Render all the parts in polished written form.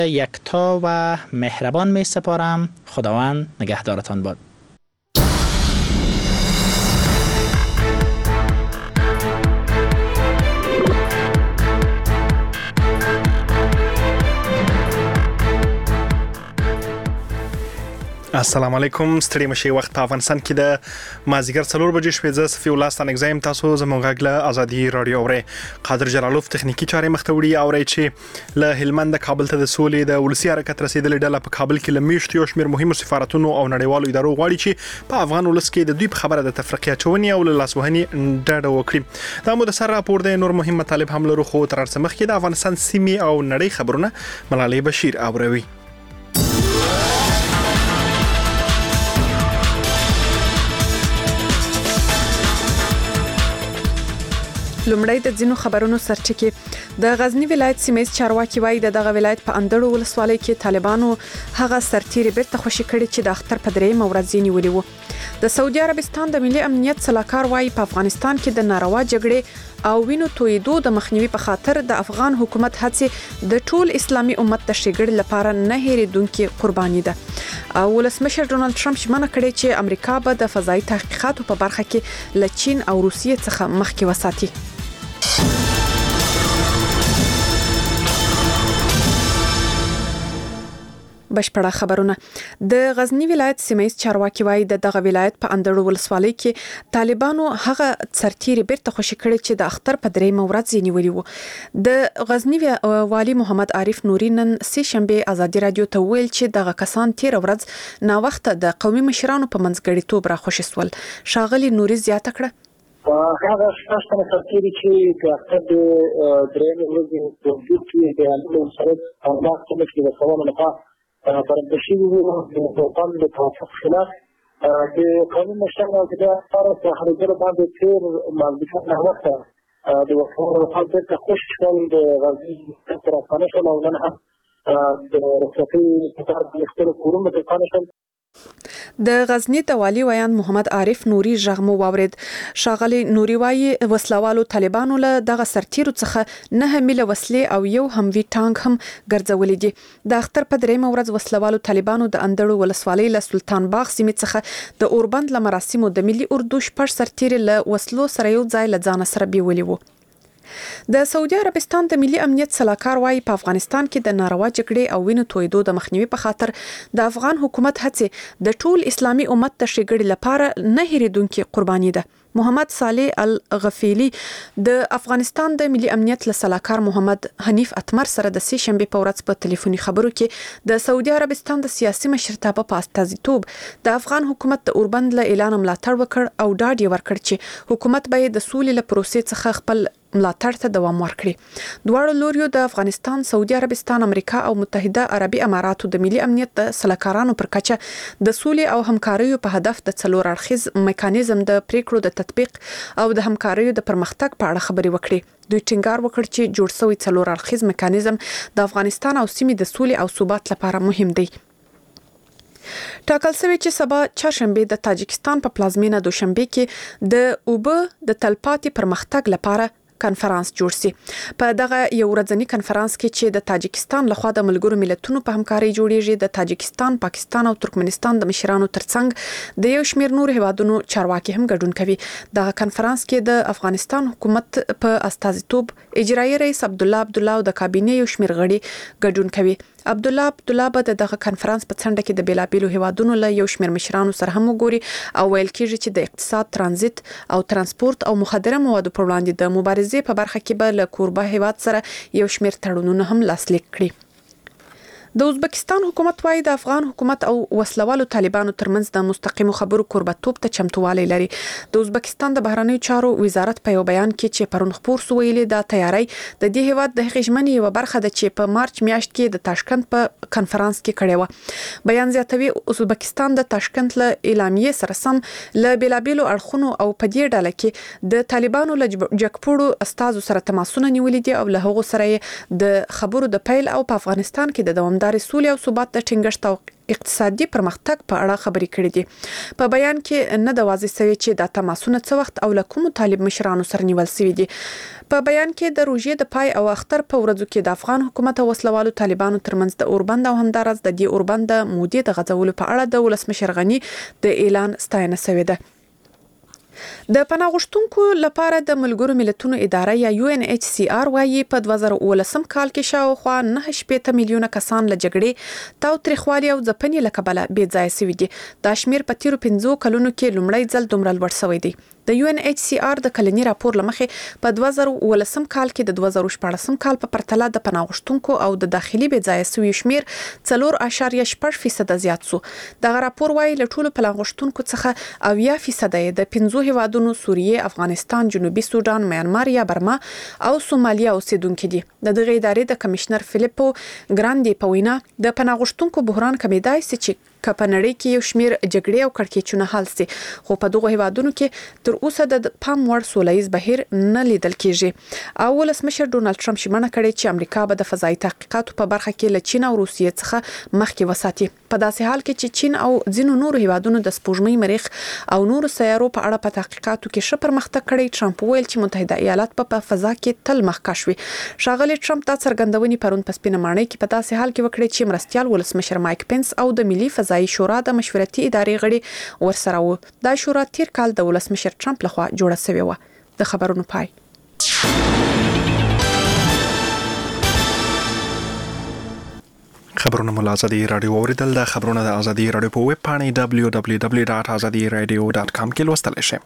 یکتا و مهربان می سپارم. خداوند نگهدارتان باد. السلام علیکم. ستړي مشه وخت په افغانستان کې د مازیګر 4 بجې شپې ز صفي الله ستنګزایم تاسو زموږ غږ ازادي رادیو اوري. قادر جلالوف تخنیکی چارې مختوړي اوري چې له هلمند کابل ته د سولې د ولسی حرکت رسیدلې ډله په کابل کې لمیشت یو شمېر مهمو سفارتونو او نړیوالو ادارو غواړي چې په افغان ولس کې د دوی په خبره د تفرقه چونی او لاسوهني ډډه وکړي. دا مو د سر راپور د نور مهم مطالب هم لرو، خو تر څه مخکې د افغانستان سیمې او نړۍ خبرونه ملالۍ بشیر اوروي. لومړی د ځینو خبرونو سرټکی. د غزنی ولایت سیمه چارواکي وایي د دغه ولایت په اندړو ولسوالۍ کې طالبانو هغه سرتیری بیرته خوشی کړي چې د اختر په درېمه ورځ یې نیولې و. د سعودي عربستان د ملي امنیت صلاحکار وایي په افغانستان کې د ناروا جګړې او وینو تویدو د مخنیوي په خاطر د افغان حکومت هڅې د ټول اسلامي امت د ښېګړې لپاره نه هېرېدونکې قرباني ده. او ولسمشر ډونالد ټرمپ ژمنه کړې چې امریکا به د فضایي تحقیقاتو په برخه کې له چین او روسیې څخه مخکې وساتي. بشپړه خبرونه. د غزنی ولایت سیمه چارواکي وایي د دغه ولایت په اندړو ولسوالۍ کې طالبانو هغه سرتیری بیرته خوشی کړي چې د اختر په درېمه ورځ یې نیولې و. د غزنی والی محمد عارف نوري نن سه شنبه ازادي رادیو ته ویل چې دغه کسان تیر ورځ نا وخت د قومي مشرانو په منځګړیتوب را خوشی سول. شاغلی نوري زیاته کړه هغه څه سرتیری چې د اختر د درېمه ورځې په وجود کې د اندړو سره او ما څه کې وسوونه نه برندشی وو د توپان د توافق خلاف د قانون مشرانو د اثر په خرجره باندې تیر مازیګر نه وخت د وفور په حال د خوش شول د غزي تر افغانستان شول او نه د رسوي په تر د اختر کورونه د افغانستان. د غزنی د والی ویان محمد عارف نوري ژغمو واورید. شاغلی نوري وایي وسلوالو طالبانو له دغه سرتیرو څخه نه میله وسلې او یو هم وی ټانک هم ګرځولې دي. د اختر په درېمه ورځ وسلوالو طالبانو د اندړو ولسوالۍ له سلطان باغ سیمې څخه د اوربند له مراسمو د ملي اردو شپږ سرتیري له وسلو سره یو ځای له ځان سره بیولې وو. د سعودي عربستان د ملي امنیت صلاحکار وایي په افغانستان کې د ناروا جګړې او وینو تویدو د مخنیوي په خاطر د افغان حکومت هڅې د ټول اسلامي امت د ښېګړې لپاره نه هېرېدونکې قرباني ده. محمد صالح الغفیلی د افغانستان د ملي امنیت له صلاحکار محمد حنیف اتمر سره د سه شنبه په ورځ په ټلیفوني خبرو کې د سعودي عربستان د سیاسي مشرتابه په استازیتوب د افغان حکومت د اوربند له اعلان ملاتړ وکړ او ډاډ یې ورکړ چې حکومت به د سولې له پروسې څخه خپل ملاتړ ته دوام ورکړي. دواړو لوریو د افغانستان، سعودي عربستان، امریکا او متحده عربي اماراتو د ملي امنیت د صلاحکارانو پر کچه د سولې او همکاریو په هدف د څلور اړخیز میکانیزم د پریکړو د تطبیق او د همکاریو د پرمختګ په اړه خبرې وکړي. دوی ټینګار وکړ چې جوړ شوی څلور اړخیز میکانیزم د افغانستان او سیمې د سولې او ثبات لپاره مهم دی. ټاکل شوی چې سبا چهارشنبه د تاجکستان په پلازمینه دوشنبه کې د اوبه د تلپاتې پرمختګ لپاره کنفرانس جوړ شي. په دغه یو ورځنی کنفرانس کې چې د تاجکستان لخوا د ملګرو ملتونو په همکارۍ جوړیږي، د تاجکستان، پاکستان او ترکمنستان د مشرانو ترڅنګ د یو شمېر نور هیوادونو چارواکي هم ګډون کوي. دغه کنفرانس کې د افغانستان حکومت په استازیتوب اجرایي رئیس عبدالله او د کابینې یو شمېر غړي ګډون کوي. عبدالله به دغه کنفرانس په څنډه کې د بیلابیلو هیوادونو له یو شمېر مشرانو سره هم وګوري او ویل کېږي چې د اقتصاد، ترانزیت او ترانسپورت او مخدره موادو پر وړاندې د مبارزې په برخه کې به له کوربه هیواد سره یو شمېر تړونونه هم لاسلیک کړي. د ازبکستان حکومت وایي د افغان حکومت او وسلوالو طالبانو ترمنځ د مستقیمو خبرو کوربتوب ته چمتووالی لري. د ازبکستان د بهرنیو چارو وزارت په یو بیان کې چې پرون خپور سو ویلي د تیاری د دې هیواد د هغې یو برخه ده چې په مارچ میاشت کې د تاشکند په کنفرانس کې کړې و. بیان زیاتوي ازبکستان د تاشکند له اعلامیې سره سم له بیلابیلو اړخونو او په دې ډله کې د طالبانو له جګپوړو استازو سره تماسونه نیولې دي او له هغو سره د خبرو د پیل او په افغانستان کې د دوام دوامدار سولې او ثبات د ټینګښت او اقتصادي پرمختګ په اړه خبرې کړې دي. په بیان کې نه د واضح شوی چې د تماسونه څه وخت او له کوم طالب مشرانو سره نیول شوی دي. په بیان کې د روژې د پای او اختر په ورځو کې د افغان حکومت او وسلوالو طالبانو ترمنځ د اوربند او همدارس د دې اوربند د مودې د غځولو په اړه د ولسمشر غني د اعلان ستاینه شوې ده. د پناه غوښتونکو لپاره د ملګرو ملتونو اداره یا UNHCR وايي په 2019 کال کې شاوخوا 9.8 میلیونه کسان له جګړې تاوتریخوالي او ځپنې له کبله بې ځایه شوي دي. دا شمیر په تیرو 5 کلونو کې لومړی ځل دومره لوړ شوی دی. د UNHCR د کلنی راپور لمخې په 2019 کال کې د 2014 کال په پرتله د پناه غوښتونکو او د داخلي بې ځایه شویو شمیر 4.8% زیات شو. دغه راپور وايي له ټولو پناه غوښتونکو څخه 90% د 15 هیوادونو سوریه، افغانستان، جنوبي سودان، میانمار یا برما او سومالیا اوسیدونکو دي. دغه ادارې د کمشنر فلیپو ګراندي په وینا د پناه غوښتونکو بحران کمیدای سي چې په نړۍ کې یو شمیر جګړې او کړکېچونه حل سي، خو په دغه هیوادونو کې تر اوسه د پام وړ سولهییز بهیر نه لیدل کیږي. او ولسمشر ډونالد ټرمپ ژمنه کړې چې امریکا به د فضایي تحقیقاتو په برخه کې له چین او روسیې څخه مخکې وساتي. په داسې حال کې چې چین او ځینو نورو هیوادونو د سپوږمۍ، مریخ او نورو سیارو په اړه په تحقیقاتو کې ښه پرمختګ کړی، ټرمپ وویل چې متحده ایالات په فضا کې تل مخکښ وي. ښاغلی ټرمپ دا څرګندونې پرون په سپینه ماڼۍ کې په داسې حال کې وکړې چې مرستیال ولسمشر مایک پنس او د ملي فضایي شورا د مشورتي ادارې غړي ورسره وو. دا شورا تیر کال د ولسمشر ټرمپ لخوا جوړه شوې و. د خبرونو پای. خبرونه مو له ازادي رادیو اوریدل. د خبرونه د ازادي رادیو په ویب پاڼه www.azadiradio.com کې لوستلی شئ.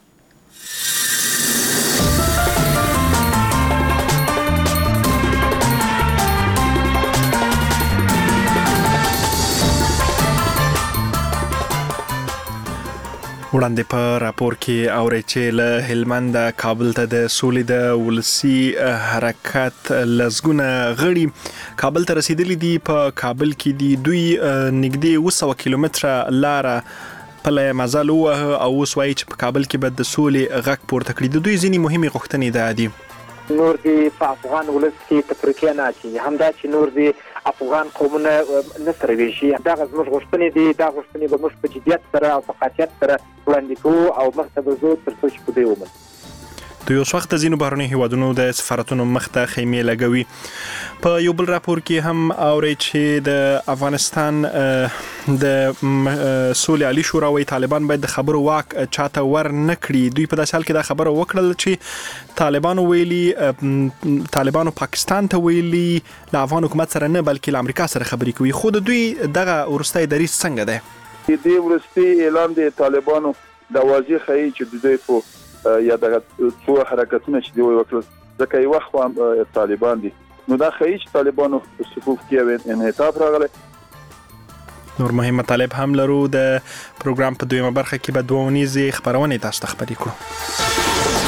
وړاندې په راپور کې اوري چې له هلمند کابل ته د سولې د ولسی حرکت لزګونه غړي کابل ته رسیدلي دي. په کابل کې دي دوی نږدې 200 کیلومتره لار په مزل وه او اوس وایي چې په کابل کې به د سولې غږ پورته کړي. د دوی ځینې مهمې غوښتنې دا دي: نور دی په افغان ولس کې تفریقه نه اچي، همدا چې نور دی افغان قومونه نه سره ویشي. دا زموږ غوښتنې دي. دا غوښتنې به موږ په جدیت سره او په قاطعیت سره وړاندې کوو او مخته به ځو تر څو چې په دوی ومنو. د یو وخت ځینو بهرنیو هیوادونو د سفارتونو مخته خیمې لګوي. په یو بل راپور کې هم اوري چې د افغانستان د سولې عالی شورا وايي طالبان باید د خبرو واک چاته ور نه کړي. دوی په داسې حال کې دا خبره وکړل چې طالبانو ویلي طالبانو پاکستان ته ویلي له افغان حکومت سره نه بلکې له امریکا سره خبرې کوي. خو د دوی دغه ورستۍ دریځ څنګه دی؟ د ورستۍ اعلان د طالبانو د واضح خي چې د دوی په یا دغه څو حرکتونه چې دوی وکړل ځکه یو وخت طالبان دي، نو دا خي چې طالبانو په صفوف کې انعطاف راغلی. نور مهم مطالب هم لرو. د پروګرام په دویمه برخه کې به دوه ونیزې خبرونه تاسو ته خبرې کړو.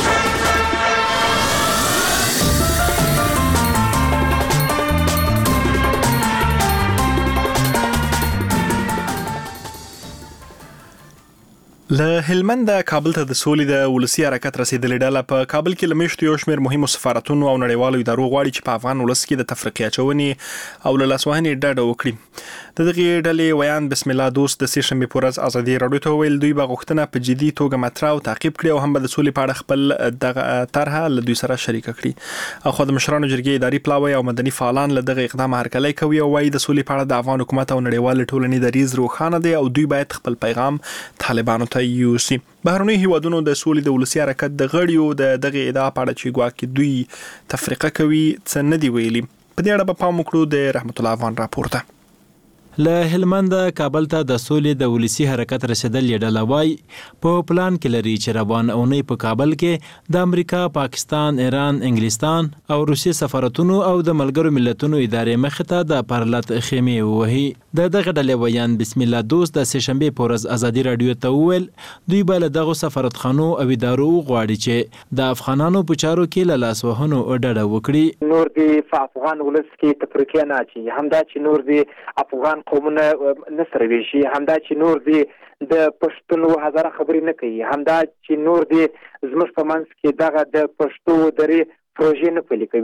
له هلمند کابل ته د سولې د ولسی حرکت رسیدلې ډله په کابل کې لمشت یو شمېر مهمو سفارتونو او نړیوالو ادارو غواړي چې په افغان ولس کې د تفریقې اچونې او له لاسوهنې ډډه وکړي. د دغه ډلې ویان بسم الله دوست د سې شنبې پر ورځ ازادي رادیو ته ویل دوی به غوښتنه په جدي توګه مطرح او تعقیب کړي او هم به د سولې په اړه خپل دغه طرحه له دوی سره شریک کړي. او خو د مشرانو جرګې اداري پلاوی او مدني فعالان له دغه اقدام هرکلی کوي او وايي د سولې په اړه د افغان حکومت او نړیوال ټولنې دریځ روښانه دی او دوی باید خپل پیغام طالبانو ته یوسي. بهرنیو هیوادونو د سولې د ولسی حرکت د غړیو د دغه ادعا په اړه چې ګواکې دوی تفریقه کوي څه نه دی ویلي. په دې اړه به پام وکړو د رحمت الله افغان راپور ته. له هلمند کابل ته د سولې د ولسی حرکت رسیدل ډله وای په پلان کې لري چې روان اونۍ په کابل کې د امریکا، پاکستان، ایران، انګلستان او روسیې سفارتونو او د ملګرو ملتونو ادارې مخې ته د پرلط خیمې وهي. د دغه ډلې ویان بسم الله دوست د سې شنبې په ورځ ازادي رادیو ته وویل دوی به له دغو سفارتخانو او ادارو غواړي چې د افغانانو په چارو کې له لاسوهنو ډډه وکړي. نور دی په افغان ولس کې تفریقه نه اچي، همدا چې نور دی افغان قومونه نه سره ویشي، همدا چې نور دی د پښتون هزاره خبرې نه کوي، همدا چې نور دی زموږ په منځ کې دغه د پښتو درې پروژې نه پلي کوي.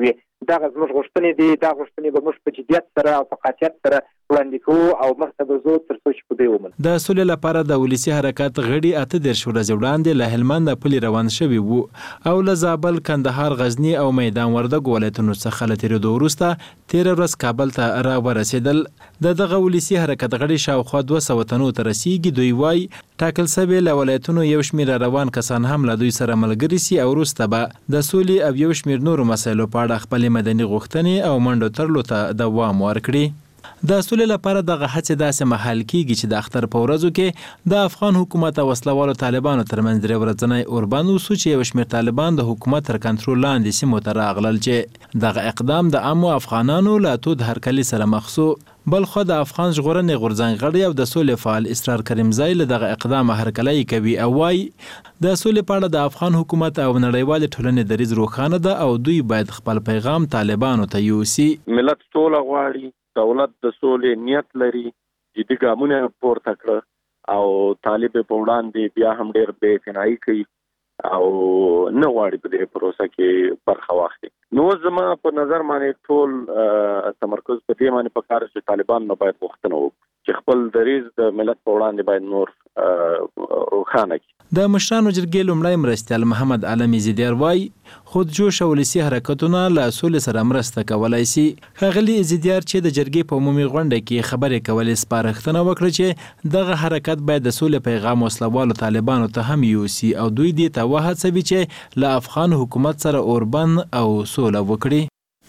دا زموږ غوښتنې دي، دا غوښتنې به موږ په جدیت سره او په قاطعیت سره وړاندې کوو او مخته به ځو تر څو چې په دې ومنو. د سولې لپاره د ولسي حرکت غړي 18 ورځې وړاندې له هلمند پلي روان شوي وو او له زابل، کندهار، غزني او میدان وردګ ولایتونو څخه له تېرېدو وروسته 13 ورځ کابل ته را ورسېدل. دغه ولسي حرکت غړي شاوخوا 200 تنو ته رسیږي. دوی وایي ټاکل شوي له ولایتونو یو شمېر روان کسان هم له دوی سره ملګري سي او وروسته به د سولې او یو شمېر نورو مسایلو په اړه خپلې مدني غوښتنې او منډو ترلو ته دوام ورکړي. د سولې لپاره دغه هڅې داسې مهال کیږي چې د اختر په ورځو کې د افغان حکومت او وسلوالو طالبانو ترمنځ درې ورځنی اوربند وسو چې یو شمېر طالبان د حکومت تر کنټرول لاندې سیمو ته راغلل چې دغه اقدام د عامو افغانانو له تود هرکلي سره مخ سو. بلخو د افغان ژغورنې غورځنګ غړي او د سولې فعال اسرار کریمزی له دغه اقدام هرکلی کوي او وايي د سولې په اړه د افغان حکومت او نړیوال ټولنې دریځ روښانه ده او دوی باید خپل پیغام طالبانو ته یوسي. ملت سوله غواړي، دولت د سولې نیت لري، جدي ګامونه پورته کړه او طالب په وړاندې بیا هم ډېر بې اعتنایي کوي او نه غواړي په دې پروسه کې برخه واخلي. نو زما په نظر باندې ټول تمرکز په دې باندې پکار چې طالبان نه باید غوښتنه وکړي چې خپل دریځ د ملت په وړاندې باید نور روښانه کړي. د مشرانو جرګې لومړی مرستیال محمد علي زیدیار وایي خودجوش او ولسي حرکتونه له سولې سره مرسته کولای شي. ښاغلي زیدیار چې د جرګې په عمومي غونډه کې خبرې کولې سپارښتنه وکړه چې دغه حرکت باید د سولې پیغام وسلوالو طالبانو ته هم یوسي او دوی دې ته وهڅوي چې له افغان حکومت سره اوربند او سوله وکړي.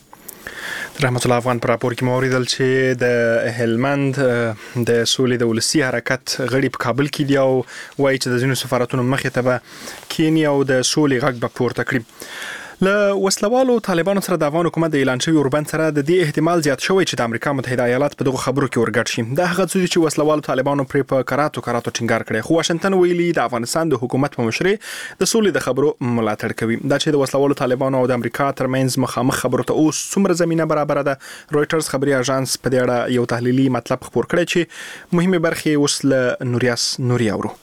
رحمت الله افغان پر راپور کې موریدل چې د هلمند د سولې د ولسي حرکت غړي په کابل کې دی او وایي چې د ځینو سفارتونو مخې ته به کینیا او د سولې غږ به پورته کړي. له وسلوالو طالبانو سره د افغان حکومت د اعلان شوی اوربند سره د دې احتمال زیات شوی چې د امریکا متحده ایالات په دغه خبرو کې ورګډ شي. دا هغه څه چې وسلوالو طالبانو پر په کراتو ټینګار کړي، خو واشنگټن ویلي د افغانستان د حکومت په مشرۍ د سولې د خبرو ملاتړ کوي. دا چې د وسلوالو طالبانو او د امریکا ترمنځ مخامخ خبرو ته اوس څومره زمينه برابر ده. رويټرز خبري اژانس په دې اړه یو تحلیلي مطلب خبر کړی چې مهمه برخه اوس له نوریاس نوري اورو.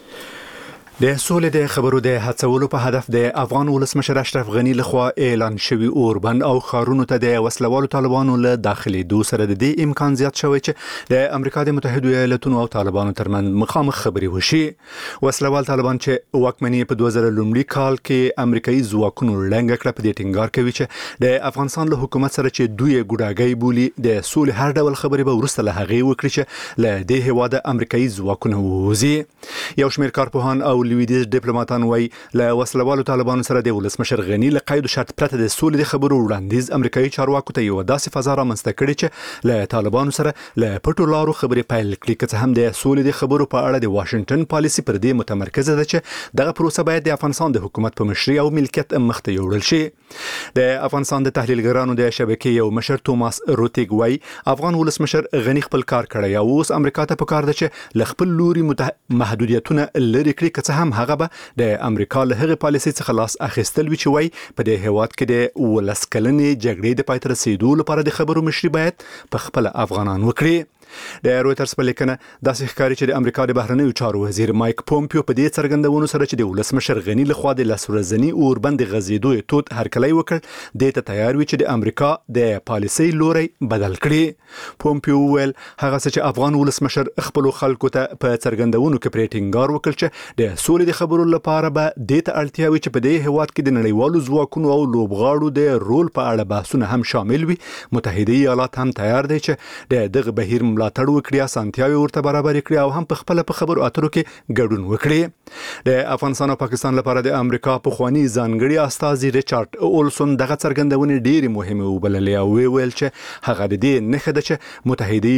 د سولې د خبرو د هڅولو په هدف د افغان ولسمشر اشرف غنی لخوا اعلان شوی اوربند او خارونو ته د وسلوالو طالبانو له داخلي دو سره د دې امکان زیات شوی چې د امریکا د متحده ایالاتونو او طالبانو ترمنځ مخامخ خبري وشي. وسلوال طالبان چې واکمنۍ په 2000 کال کې امریکایي ځواکونو لنګ کړ په دې ټینګار کوي چې د افغانستان له حکومت سره چې دوی ګډاګي بولی د سولې هر ډول خبري به ورسته له هغه وکړي چې له دې هواده امریکایي ځواکونو وځي. یو شمېر کارپوهان او لویدیز ډیپلوماټان وایي له وسلوالو طالبانو سره د ولسمشر غنی له قید شرط پرته د سولې د خبرو وړاندیز امریکایي چارواکو ته یو داسې فضا رامنځته کړې چې له طالبانو سره له پټو لارو خبرې پیل کړي، که هم د سولې د خبرو په اړه د واشنگټن پالیسي پر دې متمرکزه ده چې دغه پروسه باید د افغانستان د حکومت په مشرۍ او ملکیت مخته یوړل شي. د افغانستان د تحلیلګرانو د شبکې یو مشر توماس روتیګ وایي افغان ولسمشر غنی خپل کار کړی او اوس امریکا ته پکار ده چې له خپل لوري محدودیتونه لري کړي، که هم هغه به د امریکا له هغه پالیسي څخه لاس اخیستل وی چې وای په دې هیواد کې د ولسکلنې جګړې د پای ته رسیدو لپاره د خبرو مشري باید په خپل افغانان وکړي. د رويټرز په لیکنه داسې ښکاري چې د امریکا د بهرنیو چارو وزیر مایک پومپیو په دې څرګندونو سره چې د ولسمشر غنی لخوا د لاسورزنی اوربند غزیدو توت هرکلی وکړ د ته تیار وي چې د امریکا د پالیسي لوري بدل کړي. پومپیو ویل هغه چې افغان ولسمشر خپل خلکو ته په څرګندونو کې پریټینګار وکړ چې د سولې د خبرو لپاره به د ته اړتیا وي چې په دې هیواد کې د نړیوالو ځواکونو او لوبغاړو د رول په اړه بحثونه هم شامل وي. متحده ایالات هم تیار دی چې د دغه بهیر ملاتړ وکړي، اسانتیاوي ورته برابر کړي او هم په خپل په خبرو اترو کې ګډون وکړي. د افغانستان او پاکستان لپاره د امریکا په خواني ځانګړي استازي ریچارډ اولسون دغه څرګندونې ډېری مهمه وبللې او ویل چې هغه د دې نښه ده چې متحده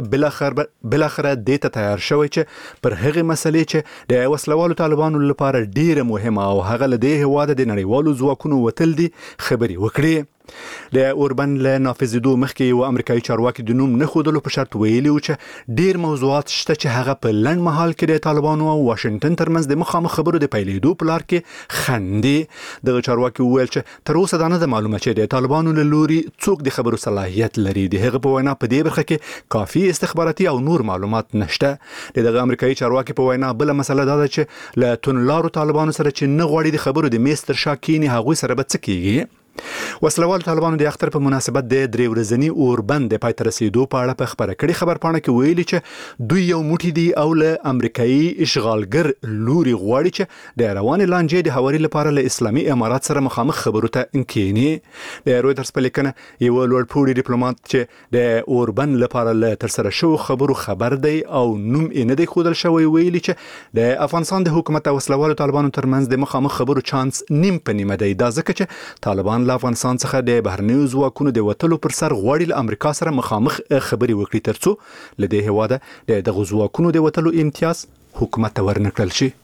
ایالات بلاخره د ته تیار شوی چې پر هغه مسلې چې د وسلوالو طالبانو لپاره ډېره مهمه او هغه له دې هواده د نړیوالو ځواکونو وتل دي خبري وکړي. د اوربند له نافذېدو مخکې یو امریکایي چارواکي د نوم نه ښودلو په شرط ویلي و چې ډېر موضوعات شته چې هغه په لنډ مهال کې د طالبانو او واشنگټن ترمنځ د مخامخ خبرو د پیلېدو په لار کې خندي. دغه چارواکي وویل چې تر اوسه دا نه ده معلومه چې د طالبانو له لوري څوک د خبرو صلاحیت لري. د هغه په وینا په دې برخه کې کافي استخباراتي او نور معلومات نشته. دغه امریکایي چارواکي په وینا بل مسله دا ده چې له تونلارو طالبانو سره چې نه غواړي د خبرو د میز تر شا کینی هغوی سره به څه کیږي. وسلوال طالبانو د اختر په مناسبت د درې ورځني اوربند پای ته رسیدو په اړه په خبره کړي خبرپاڼه کې ویلي چې دوی یو موټی دي او له امریکایي اشغالګر لوري غواړي چې د روان لانجې د هواري لپاره له اسلامي امارات سره مخامخ خبرو ته انکینی. د رويټرز په لیکنه یو لوړپوړي ډیپلوماټ چې د اوربند لپاره له تر سره شو خبرو خبر دی او نوم یې نه دی ښودل شوی ویلي چې د افغانستان د حکومت او وسلوالو طالبانو ترمنځ د مخامخ خبرو چانس نیم په نیمه دی. دا ځکه چې طالبان له افغانستان څخه د بهرنیو ځواکونو د وټلو پر سر غواړي له امریکا سره مخامخ خبري وکړي ترڅو له دې هواده د دغه ځواکونو د وټلو امتیاز حکومت ته ورنکړل شي.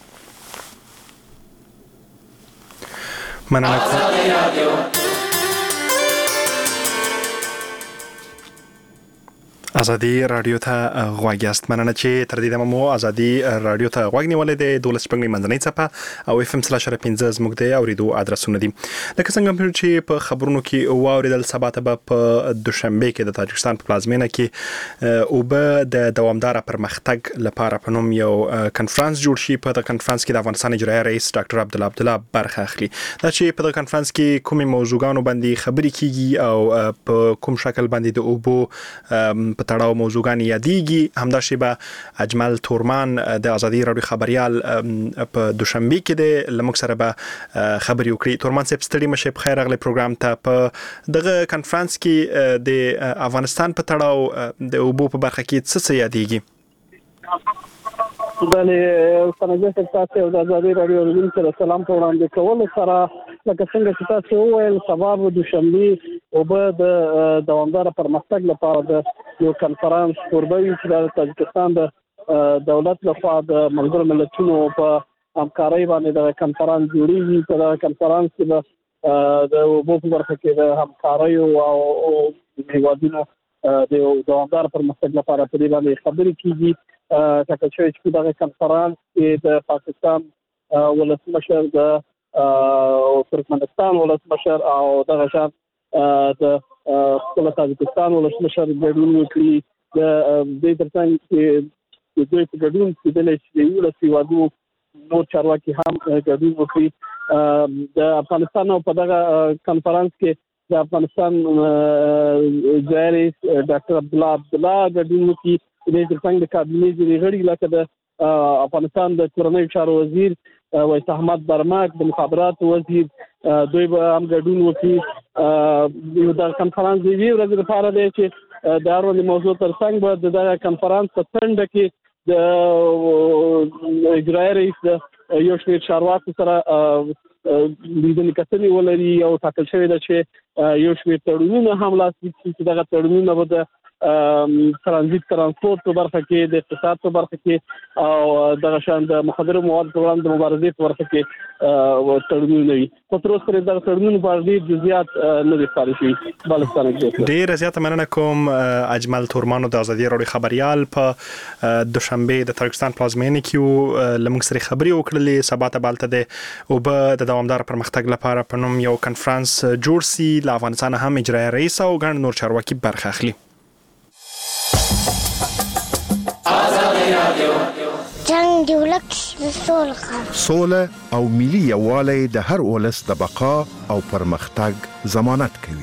ازادي رادیو ته غوږ یاست. مننه چې تر دې دمه مو ازادي رادیو ته غوږ نیولې د 12 منځنۍ څپه او FM/15 زموږ د اوریدو ادرسونه دي. لکه څنګه چې په خبرونو کې واوریدل سبا ته په دوشنبه کې د تاجکستان په پلازمینه کې او به د دوامدار پرمختګ لپاره په نوم یو کنفرانس جوړ شي. په دغه کنفرانس کې د افغانستان اجرایي رئیس ډاکټر عبدالله برخه اخلي. دا چې په دغه کنفرانس کې کومې موضوعګانو باندې خبرې کیږي او په کوم شکل باندې د اوبو په تړاو موضوعګان یادېږي. همدا شیبه اجمل تورمان د ازادي رادیو خبريال په دوشنبه کې د لمک سره به خبري وکړي. تورمان صاحب ستړي مشه په خیر اغلی پروګرام ته. په دغه کنفرانس کې د افغانستان په تړاو د اوبو په برخه کې څه یادېږي؟ بله سنجه تاسو د ازادي رادیو د سره سلام په وړاندې کول سره لکه څنګه چې تاسو وویل سبب دوشنبه او به د دوامدار پرمختګ لپاره د یو کنفرانس قربوي چې د تاجکستان د دولت لخوا د ملګرو ملتونو په همکارۍ باندې د کنفرانس جوړیږي. په دغه کنفرانس کې د اوبو په برخه کې د همکارۍ او هیوادونو د دوامدار پرمختګ لپاره په دې باندې خبرې کیږي. ټاکل شوی چې دغه کنفرانس کې د پاکستان ولسمشر د ترکمنستان ولسمشر او دغه شان د خپل تاجکستان ولسمشر ګډون وکړي. د دې ترڅنګ چې دوی په ګډون کې د لسي وادو نور چارواکي هم ګډون وکړي. د افغانستان په دغه کنفرانس کې د افغانستان اجرایي ډاکټر عبدالله ګډون وکړي. د ترڅنګ د کابینې غړي لکه د افغانستان د کورنۍ چارو وزیر وایس احمد برمک، د مخابرات وزیر، دوی به هم ګډون وکړي. یو د کنفرانس دی ورځ لپاره دی چې د اړونده موضوع ترڅنګ به د کنفرانس په څنډه کې د اجرایي رئیس یو شمېر چارواکو سره لیدنې کتنې ولري او ټاکل شوی ده چې یو شمېر تړونونه هم لاسلیک شي چې دغه تړونونه به د ترانسپورت په برخه کې، د اقتصاد په برخه کې او دغه شان د مخدره موادو په وړاندې د مبارزې په برخه کې تړونونه وي. په تر اوسه پورې دغه تړونونه په اړه ډېر جزئیات نه دي ښکاره شوي. بلوچستان کې ډېره زیاته مننه کوم اجمل تورمانو د ازادي رادیو خبريال. په دوشنبه د تاجکستان پلازمینه کې لمونږ سره خبري وکړلې. سبا ته بالته د او به د دوامدار پرمختګ لپاره په نوم یو کنفرانس جوړ سي. له افغانستان هم اجرایي رئیس او ګڼ نور چارواکي برخه اخلي. جنگ دی ولک سوله او ملي یووالی د هر ولس د بقا او پرمختګ ضمانت کوي.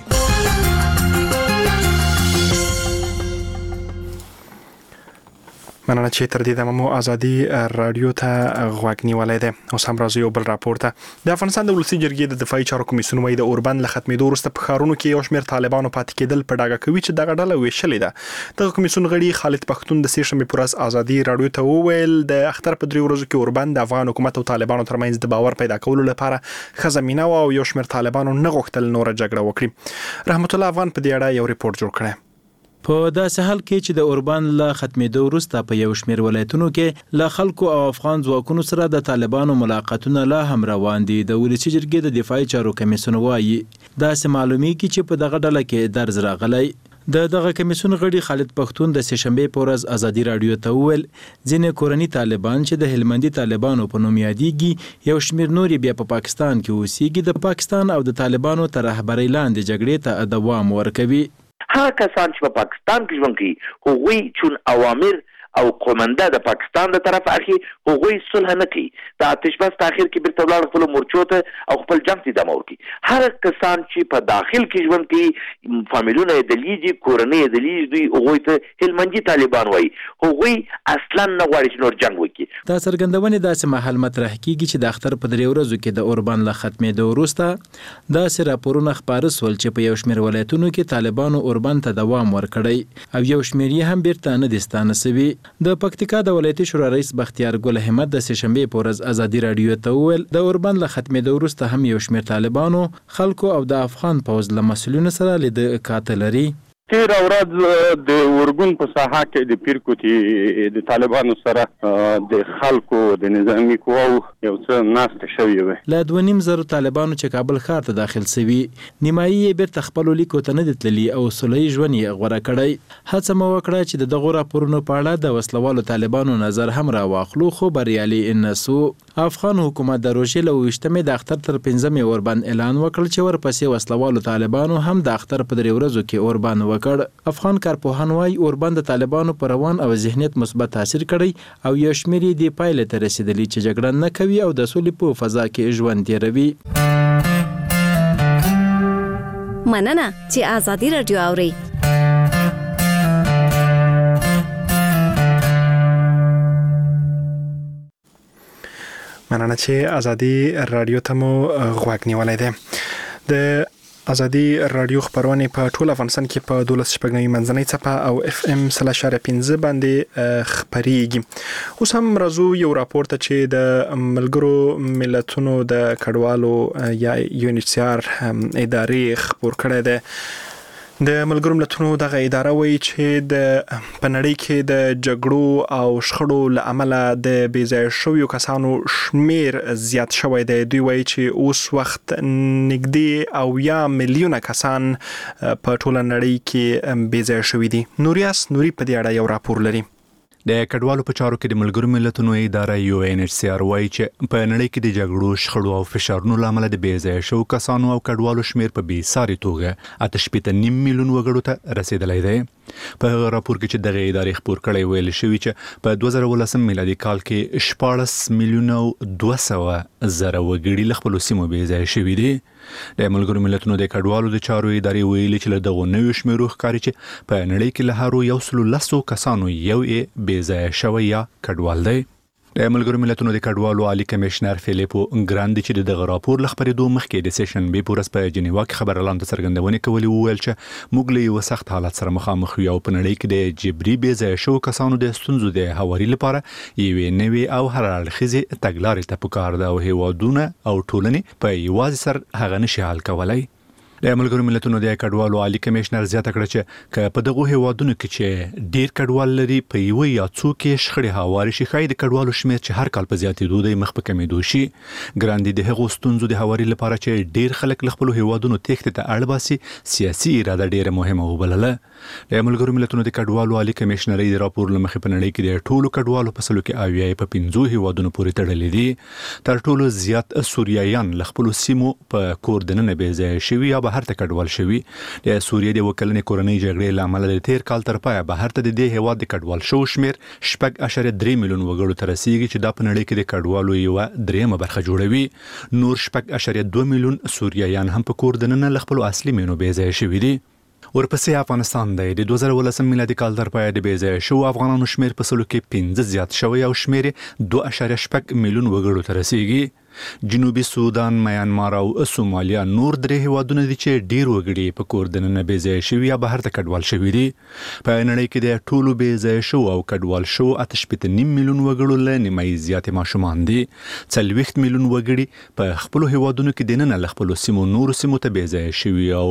مننه چې تر دې دمه مو ازادي رادیو ته غوږ نیولې ده. اوس هم راځي یو بل راپور ته. د افغانستان د ولسي جرګې د دفاعي چارو کمیسیون وايي د اوربند له ختمېدو وروسته په ښارونو کې یو شمېر طالبانو پاتې کېدل په ډاګه کوي چې دغه ډله ویشلې ده. دغه کمیسیون غړي خالد پښتون د سې شنبې پر ورځ ازادي رادیو ته وویل د اختر په 3 ورځو کې اوربند د افغان حکومت او طالبانو ترمنځ د باور پیدا کولو لپاره خزمینه او یو شمېر طالبانو نه غوښتل نور جګړه وکړي. رحمت الله افغان په دې اړه یو ریپورت جوړ کړی. په داسې حال کې چې د اوربند له ختمېدو وروسته په یو شمېر ولایتونو کې له خلکو او افغان ځواکونو سره د طالبانو ملاقاتونه لا هم روان دي. د ولسي جرګې د دفاعي چارو کمیسیون وايي داسې معلومیږي چې په دغه ډله کې درز راغلی. دغه کمیسیون غړي خالد پښتون د سې شنبې په ورځ ازادي رادیو ته وویل ځینې کورني طالبان چې د هلمندي طالبانو په نوم یادېږي یو شمېر نور بیا په پاکستان کې اوسېږي د پاکستان او د طالبانو تر رهبرۍ لاندې جګړې ته دوام ورکوي. هغه کسان چې په پاکستان کې ژوند کوي هغوی چون اوامر او قومنده د پاکستان د طرف اخی هغوی صلح نه کوي د آتش بس تاخير کې بیرته ولاړ خپل مورچو ته او خپل جنگ ته دمور کوي. هر کسان چې په داخل کې ژوند کوي فامیلونه د لیجی کورنۍ د لیجی دوی هغوی ته هلمندي طالبان وایي هغوی اصلا نه غواړي چې نور جنگ وکړي. دا څرګندونې داسې مهال مطرح کیږي چې د اختر په 3 ورځو کې د اوربان له ختمېدو وروسته داسې راپورونه خپاره سول چې په یو شمېر ولایتونو کې طالبانو اوربان ته دوام ورکړی او یو شمېر یې هم بیرته نه دي ستانه سوي. د پکتیکا د ولایتي شورا رئیس بختیار ګل احمد د سهشنبې په ورځ ازادي رادیو ته وویل د اوربان له ختمېدو وروسته هم یو شمېر طالبانو خلکو او د افغان پوځ له مسؤلینو سره لید کاته لري. تیر ورځ د ورګون په ساحه کې د پیرکوټي د طالبانو سره د خلکو د نظامی قواو یو څه ناسته شوی و. له 2.5 طالبانو چې کابل ښار ته داخل سوي نیمایي یې بیرته خپلو لیکو ته نه دي تللي او سولهیي ژوند یې غوره کړی. هڅه مو وکړه چې د دغو راپورونو په اړه د وسلوالو طالبانو نظر هم راواخلو خو بریالي نه سو. افغان حکومت د روژې له 28مې د اختر تر 5مې اوربند اعلان وکړ چې ورپسې وسلوالو طالبانو هم د اختر په 3 ورځو کې اوربند وکړ. افغان کارپوهان وايي اوربند د طالبانو پر روان او ذهنیت مثبت تاثیر کړی او یو شمېر یې د پایلې ته رسیدلی چې جګړه نه کوي او د سولې په فضا کې ژوند تیروي. مننه چې آزادي رادیو اوري. مننه چې آزادي رادیو ته مو غوږ نیولای دی. د آزادي رادیو خبرونه په ټول افغانستان کې په 12 منځنۍ څپه او FM 3.5 باندې خبريږي. اوس هم راځو یو راپور ته چې د ملګرو ملتونو د کډوالو یا UNHCR ادارې خبر کړی دی. د ملګرو ملتونو دغه اداره وایي چې د پنړی کې د جګړو او شخړو لامل د بیځای شویو کسانو شمیر زیات شوی دی. دوی وایي چې اوس وخت نږدې او یا میلیونه کسان په ټول نړۍ کې بیځای شوی دي. نوري په دې اړه یو راپور لري. د کډوالو په چارو کې د ملګرو ملتونو اداره UNHCR وایي چې په نړۍ کې د جګړو شخړو او فشارونو لامل د بیځای شو کسانو او کډوالو شمیر په بیساري توګه 8.5 میلیون وګړو ته رسیدلی دی. په راپور کې چې دغه ادارې خبر کړی ویل شوی چې په 2018 میلادي کال کې 14 میلیونه 200 زره وګړي له خپل سیمو بیځای شوي دي. د ملګرو ملتونو د کډوالو د چارو ادارې ویلي چې له دغو نویو شمیرو ښکاري چې په نړۍ کې له هرو 110 کسانو یو یې بیځای شوی یا کډوال دی. د ملګرو ملتونو د کډوالو عالی کمشنر فیلیپو ګراندي چې دغه راپور لخبرېدو مخکې د سهشنبې په ورځ په جنیوا کې خبرلاندې څرګندونې کولې وویل چې موږ له یو سخت حالت سره مخامخ یو په نړۍ کې د جبري بیځای شو کسانو د ستونزو د هواري لپاره یوې نوې او هر اړخیزې تګلارې ته پکار ده او هیوادونه او ټولنې په یوازې سر هغه نشي حل کولای. د ملګرو ملتونو د کډوالو عالی کمشنر زیاته کړه چې په دغه هیوادونو کې چې ډیر کډوال لري په یو یا څو کې شخړې هواري شي خای د کډوالو شمیر چې هر کال په زیاتېدو دی مخ په کمیدو شي. ګراندي د هغو ستونزو د هواري لپاره چې ډیر خلک له خپل هیوادونو تېښتې ته اړ باسي سیاسي اراده ډیره مهمه وبلله. د ملګرو ملتونو د کډوالو عالی کمشنر د راپور لمخې په نړۍ کې د ټولو کډوالو په سلو کې اویا په 15 هیوادونو پورې تړلې دي. تر ټولو زیات سوریایان له خپل سیمو په کور دننه بیځای شوي یا بهر ته کډوال شوي. د سوریې د وکلنې کورنۍ جګړې لامل د تیر کال تر پایه بهر ته د دې هیواد د کډوال شو شمیر 6.3 میلیون وګړو ته رسیږي چې دا په نړۍ کې د کډوالو یو درېمه برخه جوړوي. نور 6.2 میلیون سوریایان هم په کور دننه له خپل اصلي مینو بیځای شوي دي. ورپسې افغانستان دی. د 2018 میلادي کال تر پایه د بیځای شو افغانانو شمیر په سلو کې 15 زیات شوی او شمیر 2.8 میلیون وګړو ته رسیږي. جنوبي سودان، میانمار او سومالیا نور درې هیوادونه دي چې ډیر وګړي په کور دننه بیځای شوي یا بهر ته کډوال شوي دي. په نړۍ کې د ټولو بیځای شو او کډوال شو 8.5 میلیون وګړو له نیمایي زیاتې ماشومان دي. 40 میلیون وګړي په خپل هیوادونو کې دننه له خپل سیمو نور سیمو ته بیځای شوي او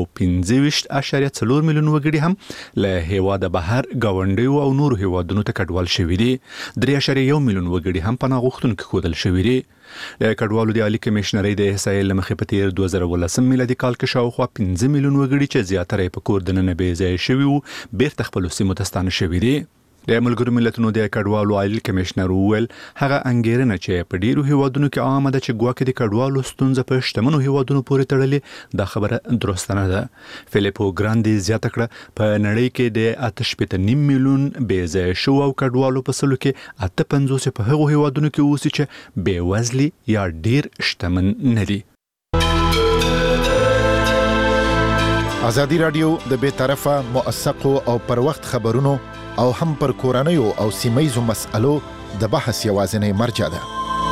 15.4 میلیون وګړي هم له هیواده بهر گاونډیو او نور هیوادونو ته کډوال شوي دي. 3.1 میلیون وګړي هم پناه غوښتونکي ښودل شوي دي. د کډوالو د عالی کمشنرۍ د احصایې له مخې په تیر 2018 میلادي کال کې شاوخوا 15 میلیون وګړي چې زیاتره په کور دننه بیځای شوي وو بیرته خپلو سیمو ته ستانه شوي دي. د ملګرو ملتونو د کډوالو عالی کمشنر وویل هغه انګیرنه چې په ډیرو هیوادونو کې عامه ده چې ګواکې د کډوالو ستونزه په شتمنو هیوادونو پورې تړلې دا خبره درست نه ده. فلیپو ګراندي زیاته کړه په نړۍ کې د 8.9 میلیون بېځایه شو او کډوالو په سلو کې 58 په هغو هیوادونو کې اوسي چې بېوزلي یا ډیر شتمن نه دي. ازادي رادیو د بې طرفه موثقو او پر وخت خبرونو او هم پر کورنیو او سیمایزو مسألو د بحث یوازینی مرجع ده.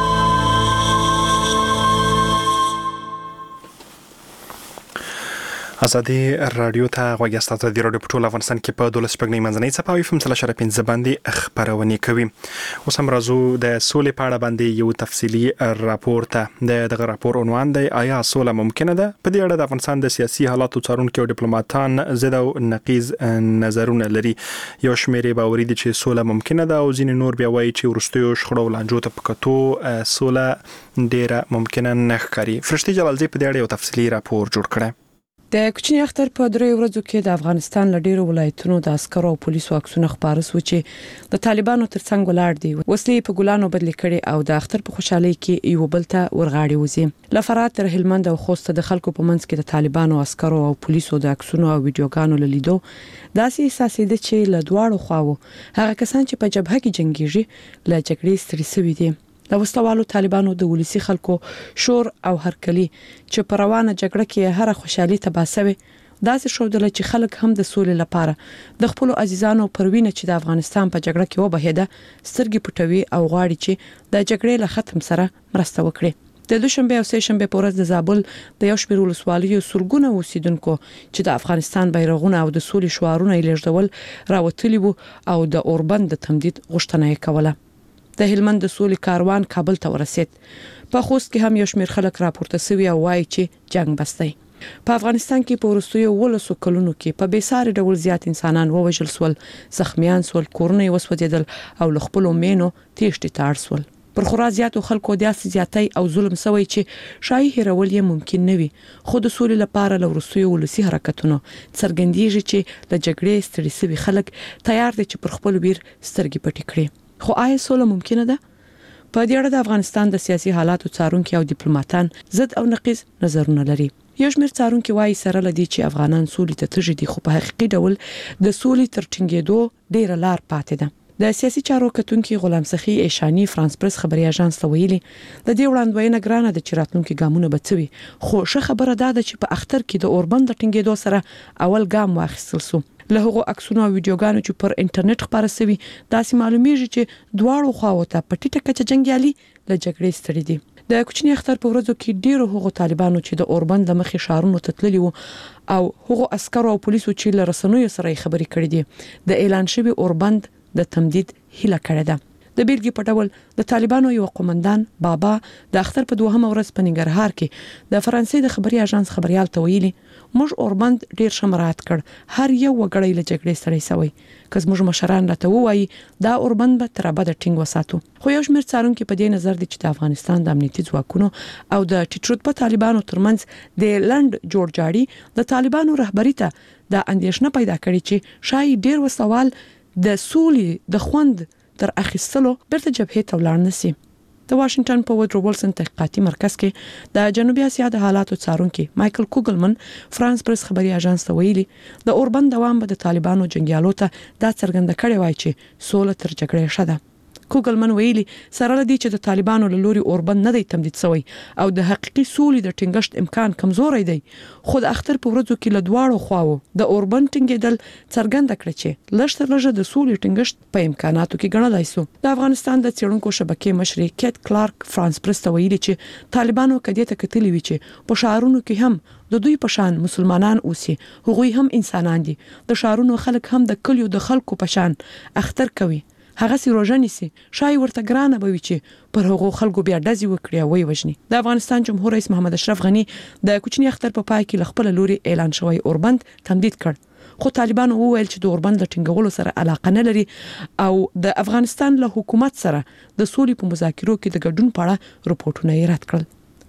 ازادي رادیو ته غوږی تاسو د رادیو په ټول افغانستان کې په 12 منځنۍ صفحه FM 3.15 باندې خبرونه کوي. اوس هم راځو د سولې په اړه باندې یو تفصیلی راپور ته. دغه راپور عنوان دی آیا سوله ممکنه ده؟ په دې اړه د افغانستان د سیاسي حالاتو څارونکو او ډیپلوماټان زده او نقیض نظرونه لري. یو شمېر باوري دي چې سوله ممکنه ده او ځینې نور بیا وایي چې ورستیو شخړو لانجو ته پکتو سوله ډیره ممکنه نه ښکاري. فرشتي جلالزی په دې اړه یو تفصیلی راپور جوړ کړی. د کوچنی اختر په 3 ورځو کې د افغانستان له ډیرو ولایتونو د عسکرو او پولیسو عکسونه خبره شو چې د طالبانو ترڅنګ ولاړ دي. وسلې په ګلانو بدل کړي او د اختر په خوشحالي کې یو بل ته ورغاړي وزي. لفرات تر هلمند او خوست د خلکو په منځ کې د طالبانو عسکرو او پولیسو د عکسونو او ویډیوګانو لیدو داسې احساس دي چې له دواړو خواو هغه کسان چې په جبهه کې جنگيږي له جګړې ستړي شوي دي. د وسلوالو طالبانو د ولسی خلکو شور او هرکلی چې په روانه جګړه کې هر خوشحالي تباسوي داسې شودل چې خلک هم د سولې لپاره د خپل عزیزانو پروینه چې د افغانستان په جګړه کې وبهیده سترګې پټوي او غواړي چې د جګړې له ختم سره مرسته وکړي. د دوشنبه او سه شنبه په ورځ د زابل د یو شمېر ولسوالیو سلګونه اوسیدونکو چې د افغانستان بیرغونه او د سولې شعارونه یې لېږدول راوتلي وو او د اوربند د تمدید غوښتنه یې کوله. د هلمند د سولې کاروان کابل ته ورسید. په خوست کې هم یو شمېر خلک راپورته شوي او وایي چې جنگ بستی. په افغانستان کې په وروستیو 12 کلونو کې په بیساري ډول زیات انسانان ووژل شول، زخمیان شول، کورونه وسوځیدل او له خپلو مینو تېښتې ته اړ شول. پر خورا زیاتو خلکو داسې زیاتی او ظلم سوی چې شایي هیرول یې ممکن نه وي. خو د سولې لپاره له وروستیو ولسی حرکتونو څرګندېږي چې د جګړې ستړي شوي خلک تیار دي چې پر خپل ویر سترګې پټې کړي. خو آیا سوله ممکنه ده؟ په دې اړه د افغانستان د سیاسي حالاتو څارونکو او ډیپلوماټان ضد او نقیض نظرونه لري. یو شمېر څارونکو وایي سره لدی چې افغانان سولې ته تږي دي خو په حقیقي ډول د سولې تر ټینګېدو ډیره لار پاتې ده. د سیاسي چارو کتونکو غلام سخی ایشانی فرانس پریس خبري اژانس ته ویلي د دې وړاندوینه ګرانه د چراتونکو ګامونه بچوي خو ښه خبره ده چې په اختر کې د اوربند ټینګېدو سره اول ګام واخیستل شو. له هغو عکسونو او ویډیوګانو چې پر انټرنیټ خبره شوي داسې معلومیږي چې دواړو خواو ته په ټیټه کچه جنګیالي له جګړې ستړي دي. د کوچنی اختر په ورځو کې ډیرو هغو طالبانو چې د اوربند د مخې شهرونو ته تللي وو او هغو عسکرو او پولیسو چې له رسنیو سره خبرې کړې دي د اعلان شوی اوربند د تمدید هیله کړې ده. د بیلګې په ډول د طالبانو یو قومندان بابا د اختر په 2مه ورځ په ننګرهار کې د فرانسې د خبري اژانس خبريال ته ویلي موږ اوربند ډیر شمرات کړ هر یو وګړی له جګړې سره سوي که موږ مشران راته وایي دا اوربند به تر ابده ټینګ وساتو. خو یو شمېر څارونکو په دې نظر دي چې د افغانستان د امنیتي ځواکونو او د ټیټرتبه طالبانو ترمنځ د لند جوړجاړي د طالبانو رهبری ته د اندېښنه پیدا کړې چې شاید ډیر وسوال د سولې د خوند تر اخیستلو برته جبهه ته ولاړ نشي. د واشنگټن په وډرو ولسن تحقیقاتي مرکز کې د جنوبي اسیا د حالاتو څارونکو مایکل کوګلمن فرانس پریس خبري اژانس ته ویلي د اوربند دوام به د طالبانو جنگیالو ته دا څرګنده کړی وای چې سوله تر جګړې ښه ده. کوګلمن ویلي سره لدی چې د طالبانو له لوري اوربند نه دی تمدید شوی او د حقيقي سولې د ټینګښت امکان کمزوري دی. خو د اختر په ورځو کې له دواړو خواو د اوربند ټینګېدل څرګنده کړ چې لږ لږه د سولې ټینګښت په امکاناتو کې ګڼلای شو. د افغانستان د څېړونکو شبکې مشر کیت کلارک فرانس پریس ته ویلي چې طالبانو کدی ته کتلی وی چې په شهرونو کې هم د دوی په شان مسلمانان اوسي هغوی هم انسانان دي. د شهرونو خلک هم د کلیو د خلکو په شان اختر کوي هغه سی روزنی سي شای ورته ګرانه بوي چې پر هغه خلکو بیا دزي وکړي وای وژني. د افغانستان جمهور رئیس محمد اشرف غنی د کوچنی اختر په پای کې خپل لوري اعلان شوی اوربند تمدید کړ خو طالبانو وویل چې د اوربند ټینګولو سره علاقه نه لري او د افغانستان له حکومت سره د سولې په مذاکرو کې د ګډون په اړه رپورټونه یې رد کړل.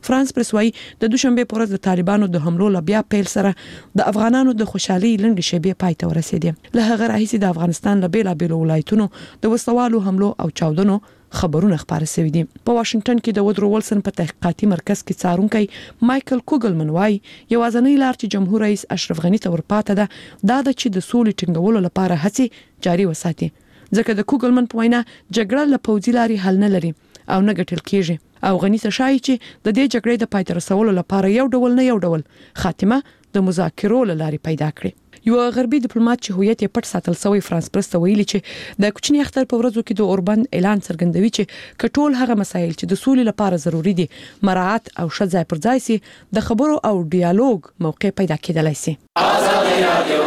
فرانس پریس وايي د دوشنبه په ورځ د طالبانو د حملو لبیا پیل سره د افغانانو د خوشحالي لنډ شیبې پای ته ورسېدې. له هغه راهیسې د افغانستان له بیلابېلو ولایتونو د وسوالو حملو او چاودنو خبرونه خبره شوې دي. په واشنگټن کې د وودرو ولسن په تحقیقاتي مرکز کې څارونکي مايكل کوګلمن وايي یوازنۍ لار چې جمهور رئیس اشرف غنی ته ورپاته ده دا د چې د سولې ټینګولو لپاره هڅې جاري وساتي. ځکه د کوګلمن په وینا جګړه له پوځي لارې حل نه لري او نه ګټل کیږي او غنی ته شایي چې د دې جګړې د پای ته رسولو لپاره یو ډول خاتمه د مذاکرو لارې پیدا کړي. یو غربي ډیپلوماټ چې هویت یې پټ ساتل شوی فرانس پریس ته ویلي چې د کوچنی اختر په ورځو کې د اوربان اعلان څرګندوي چې کټول هغه مسایل چې د سولې لپاره ضروری دي مراعات او شځای پر ځای سي د خبرو او ډیالوګ موقع پیدا کېدلای شي. آزادي رادیو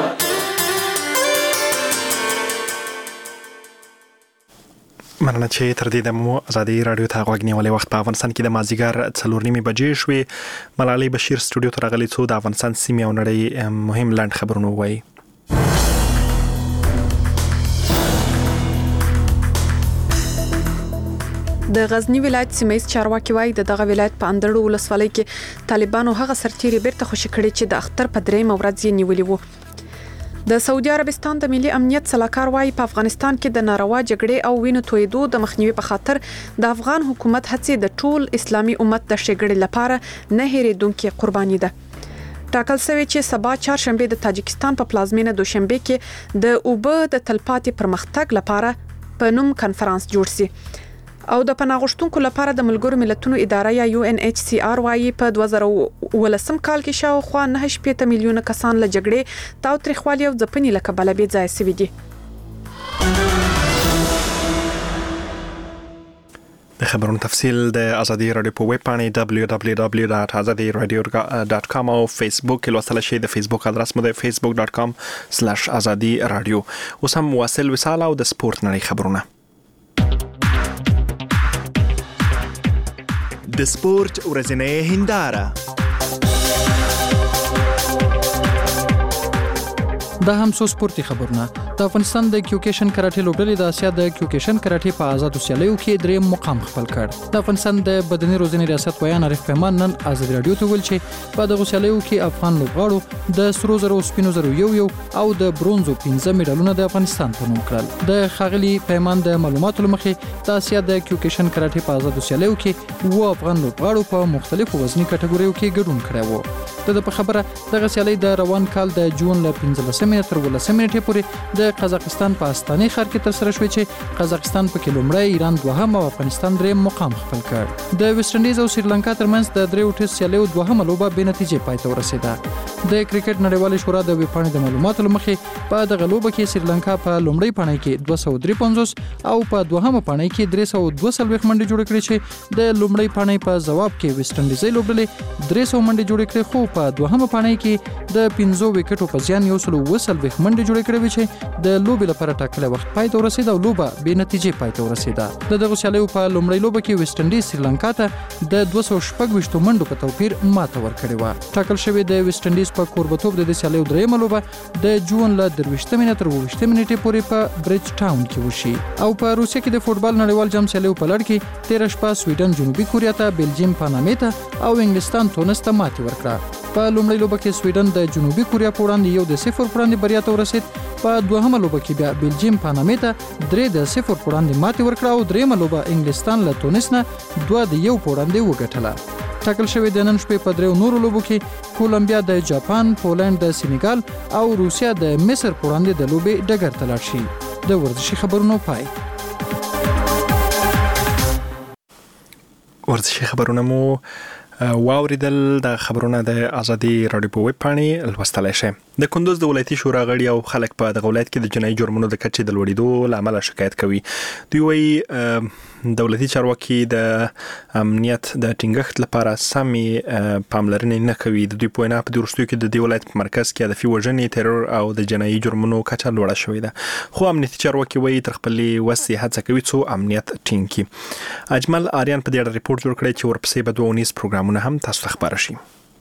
مننه چې تر دې دمو ازادي رادیو ته غوږ نیولې. وخت په افغانستان کې د مازیګر 4:30 بجې شوې. ملالۍ بشیر سټوډیو ته راغلي څو د افغانستان سیمې او نړۍ مهم لاند خبرونه وایي. د غزنی ولایت سیمه چارواکي وایي دغه ولایت په اندړو ولسوالۍ کې طالبانو هغه سرتیري بیرته خوشی کړي چې د اختر په درېم ورځ یې نیولې وو. د سعودي عربستان د ملي امنیت سلاکار وایي په افغانستان کې د ناروا جګړې او وینو تویدو د مخنیوي په خاطر د افغان حکومت هڅې د ټول اسلامي امت د ښېګړې لپاره نه هېرېدونکې قرباني ده. ټاکل شوی چې سبا چهارشنبه د تاجکستان په پلازمینه دوشنبه کې د اوبه د تلپاتې پرمختګ لپاره په نوم کانفرنس جوړ شي او د پناهغښتونکو لپاره د ملګرو ملتونو اداره یا UNHCR وايي په 2018 کال کې شاوخوا 9.8 میلیونه کسان له جګړې تاوتریخوالي او ځپنې له کبله بې ځایه شوي دي. د خبرونو تفصیل د ازادي رادیو په ویب پاڼې www.azadiradio.com او فیسبوک کې لوستل شي. د فیسبوک ادرس مو د facebook.com/azadi radio. اوس هم واصل وصال او د سپورت نړۍ خبرونه. د سپورت ورځنۍ هنداره. دا هم څو سپورتي خبرونه. د افغانستان د کیوکیشن کراټې لوبډلې د اسیا د کیوکیشن کراټې په آزادو سیالیو کې دریم مقام خپل کړ. د افغانستان د بدني روزنې ریاست ویان عارف پیمان نن ازادي رادیو ته ویل چې په دغه سیالیو کې افغان لوبغاړو د سرو زرو سپینو زرو یو او د برونزو 15 میډالونه د افغانستان په نوم کړل. د خاغلی پیمان د معلوماتو لمخې د اسیا د کیوکیشن کراټې په آزادو سیالیو کې و افغان لوبغاړو په مختلفو وزني کټګوریو کې ګډون کړی و. د خبره دغه سیالي د روان کال د جون ل 15 تر 18 نیټې پورې د قزاقستان په استاني ښار کې تر سره شوې چې قزاقستان په کې لومړی، ایران دوهم او افغانستان دریم مقام خپل کړ. د ویسټ انډیز او سریلانکا ترمنځ د دریو ټیسټ سیالیو دوهمه لوبه بې نتیجې پای ته ورسېده. د کرکټ نړیوالې شورا د ویب پاڼې د معلوماتو لمخې په دغه لوبه کې سریلانکا په لومړی پاڼۍ کې 253 او په دوهمه پاڼۍ کې 342 منډې جوړې کړې چې د لومړی پاڼۍ په جواب کې ویسټ انډیز لوبډلې 300 منډې جوړې کړې، خو په دوهمه پاڼۍ کې د 15 وکټو په زیان 120 منډې جوړې کړې وې چې د لوبې لپاره ټاکلي وخت پای ته ورسېده او لوبه بې نتیجې پای ته ورسېده. د دغه سیالیو په لومړۍ لوبه کې ویسټ انډیز سریلانکا ته د 226 منډو په توپیر ماته ورکړې وه. ټاکل شوی د ویسټ انډیز په کوربتوب د سیالیو دریمه لوبه د جون ل 23 تر 28 نیټې پورې په برج ټاون کې وشي. او په روسیه کې د فوټبال نړیوال جام سیالیو په لړ کې 13 شپه سویډن جنوبي کوریا ته، بلجیم پانامې ته او انګلستان تونس ته ماتې ورکړه. په لومړۍ لوبه کې سویډن د جنوبي کوریا په وړاندې 1-0 وړاندې بریا ته ورسېد. په دوهمه لوبه کې بیا بلجیم پانامې ته 3-0 وړاندې ماتې ورکړه او دریمه لوبه انګلستان له تونس نه 2-1 وړاندې وګټله. ټاکل شوی د نن شپې په دریو نورو لوبو کې کولمبیا د جاپان، پولند د سینیګال او روسیا د مصر په وړاندې د لوبې ډګر ته لاړ شي. د ورزشي خبرونو پای. ورزشي خبرونه مو واوریدل. د خبرونه د ازادي رادیو په ویب پاڼې لوستلای شئ. د کندوز د ولایتي شورا غړي او خلک په دغه ولایت کې د جنایي جرمونو د کچې د لوړېدو له امله شکایت کوي. دوی وایي دولتي چارواکي د امنیت د ټینګښت لپاره سمې پاملرنې نه کوي. د دوی په وینا په وروستیو کې د دې ولایت په مرکز کې هدفي وژنې، ترور او د جنایي جرمونو کچه لوړه شوې ده، خو امنیتي چارواکي وایي تر خپلې وسې هڅه کوي څو امنیت ټینګ کړي. اجمل آریان په دې اړه ریپورت جوړ کړی چې ورپسې به 2 پروګرامونه هم تاسو ته خبر شي.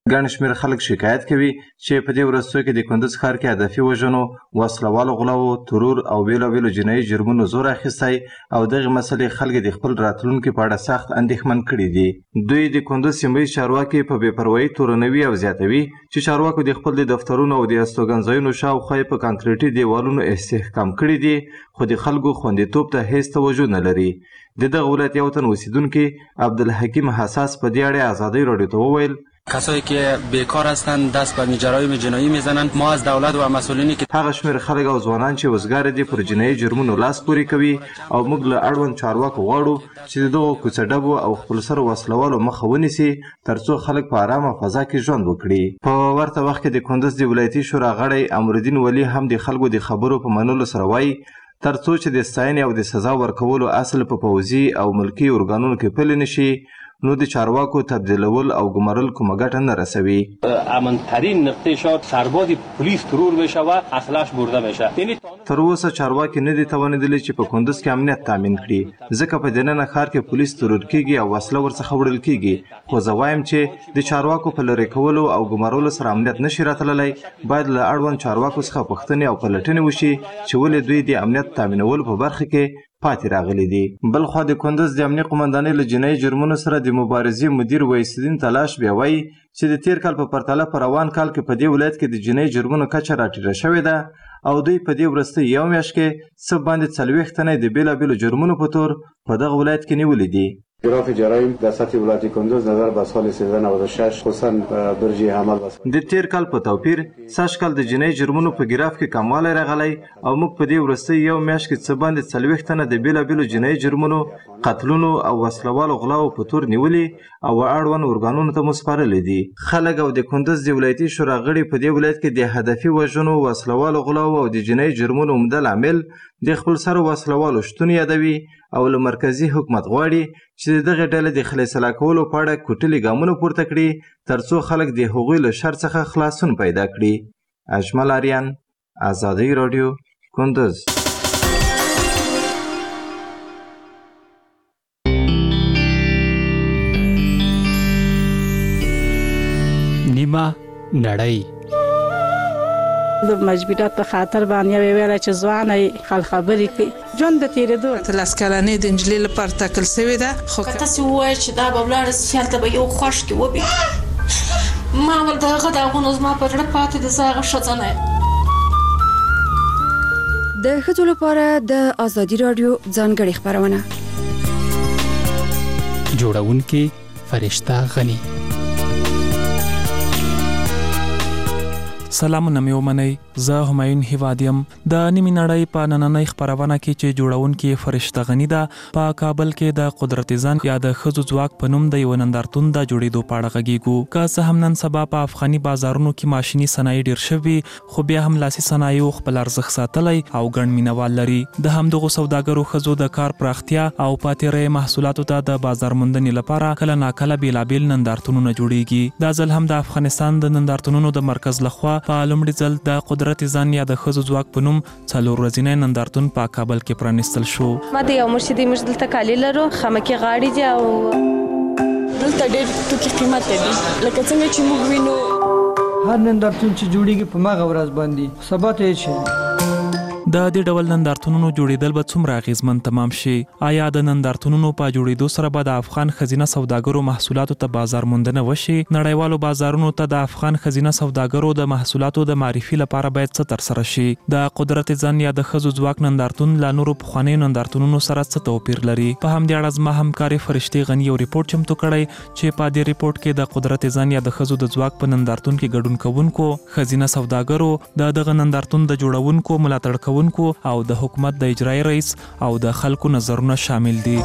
ګڼ شمېر خلک شکایت کوي چې په دې ورځو کې د کندوز ښار کې هدفي وژنو، وسلوالو غلاو، ترور او بېلابېلو جنایي جرمونو زور اخیستی او دغه مسلې خلک د خپل راتلونکي په اړه سخت اندېښمن کړي دي. دوی د کندوز سیمه ییز چارواکي په بې پروایي تورنوي او زیاتوي چې چارواکو د خپل د دفترونو او د استوګنځایونو شاوخوا په کانکریټي دیوالونو استحکام کړي دي، خو د خلکو خوندیتوب ته هیڅ توجه نه لري. د دغه ولایت یو تن اوسیدونکي عبدالحکیم حساس په دې اړه ازادۍ راډیو ته وویل کسایی که بیکار هستند دست به جرایم جنایی میزنند. ما از دولت و مسئولینی که هغه شمېر خلک او ځوانان چې وزګار دي پر جنایي جرمونو لاس پورې کوي او موږ له اړوند چارواکو غواړو چې دغه کوڅه ډبو او خپل سر وسلوالو مخه ونیسي ترڅو خلک په ارامه فضا کې ژوند وکړي. په ورته وخت کې د کندوز د ولایتي شورا غړی امرالدین ولی هم د خلکو د خبرو په منلو سره وایي ترڅو چې د ستاینې او د سزا ورکولو اصل په پوځي او ملکي ارګانونو کې پلی نشي نو د چارواکو تبدیلول او ګمارل کومه ګټه نه رسوي. امن‌ترین نقطه شاید سرباز پلیس ترور بشه و اصلش برده بشه. تر اوسه چارواکي نه دي توانیدلي چې په کندوز کې امنیت تامین کړي، ځکه په دننه ښار کې پولیس ترور کیږي او وسله ورڅخه وړل کیږي. خو زه وایم چې د چارواکو په لرې کولو او ګمارلو سره امنیت نشي راتللی. باید له اړوند چارواکو څخه پوښتنې او پلټنې وشي چې ولې دوی د امنیت تامینولو په برخه کې پاتې راغلي دي. بل خوا د کندوز د امنیه قومندانۍ له جنایي جرمونو سره د مبارزې مدیر ویس الدین تلاش بیا وایي چې د تیر کال په پرتله په روان کال کې په دې ولایت کې د جنایي جرمونو کچه راټیټه شوې ده او دوی په دې وروستۍ یو میاشت کې څه باندې 40 تنه د بېلابېلو جرمونو په تور په دغه ولایت کې نیولي دي. گراف جرایم در سطح ولایت کندوز نظر به سال 1396 خصوصا برجی عمل واسه د تیر کال په توپیر سږ کال د جنایي جرمونو په ګراف کې کموالی راغلی او موږ په دې وروستۍ یو میاشت کې څه باندې 40 تنه د بېلابېلو جنایي جرمونو، قتلونو او وسلوالو غلاو په تور نیولي او اړوند ارګانونو ته مو سپارلي دي. خلک او د کندوز د ولایتي شورا غړي په دې ولایت کې د هدفي وژنو، وسلوالو غلاو او د جنایي جرمونو عمده لامل د خپل سر وسلوالو شتون یادوي او له مرکزي حکومت غواړي چې دغه ډلې د خلاصلا کولو په اړه کوټلي ګامونه پورته کړي ترڅو خلک د هغوی له شر څخه خلاصون پیدا کړي. اجمل آریان، ازادي راډیو، کندوز. نیمه نړۍ د مجبورات په خاطر باندې ویل چې ځواني خل خبرې کوي ژوند د تیرېدو تلاس کلنې د انجلۍ لپاره ټاکل شوې ده. خو تاسو وایئ چې دا به ولاړ سیالته به یو خوښ کې وبي ما ول دغه دغه زما په زړه پاتې د زاغه ښځه د ښځو لپاره د ازادي راډیو ځانګړې خپرونه جوړونکې فرشته غني. سلامونه مې ومنئ، زه همایون هیوادیم. د نیمې نړۍ په نننۍ خپرونه کې چې جوړونکې فرشته غني ده په کابل کې د قدرت ځان یا د ښځو ځواک په نوم د یو نندارتون د جوړېدو په اړه غږیږو. که څه هم نن سبا په افغاني بازارونو کې ماشیني صنایع ډېر شوي خو بیا هم لاسي صنایعو خپل ارزښت ساتلی او ګڼ مینوال لري. د همدغو سوداګرو ښځو د کار پراختیا او پاتې محصولاتو ته د بازار موندنې لپاره کله ناکله بېلابېل نندارتونونه جوړیږي. دا ځل هم د افغانستان د نندارتونونو د مرکز لخوا په لومړي ځل د قدرت ځان یا د ښځو ځواک په نوم 4 ورځنی نندارتون په کابل کې پرانیستل شو. ما د یو مرشدي موږ دلته کالي لرو، خمکي غاړي دي او دلته ډېر توکي قیمت دي لکه څنګه چې موږ وینو هر نندارتون چې جوړیږي په ماغه ورځ باندې سبا ته شي. د دې ډول نندارتونونو جوړیدل به څومره اغیزمن تمام شي؟ آیا د نندارتونونو په جوړیدو سره به د افغان ښځینه سوداګرو محصولاتو ته بازار موندنه وشي؟ نړیوالو بازارونو ته د افغان ښځینه سوداګرو د محصولاتو د معرفي لپاره باید څه ترسره شي؟ د قدرت ځان یا د ښځو ځواک نندارتون له نورو پخوانیو نندارتونونو سره څه توپیر لري؟ په همدې اړه زما همکارې فرشتې غني یو ریپورت چمتو کړی چې په دې ریپورت کې د قدرت ځان یا د ښځو د ځواک په نندارتون کې ګډون کوونکو، ښځینه سوداګرو، دغه نندارتون د جوړونکو، ملاتړ کوونکو او د حکومت د اجرایي رئیس او د خلکو نظرونه شامل دي.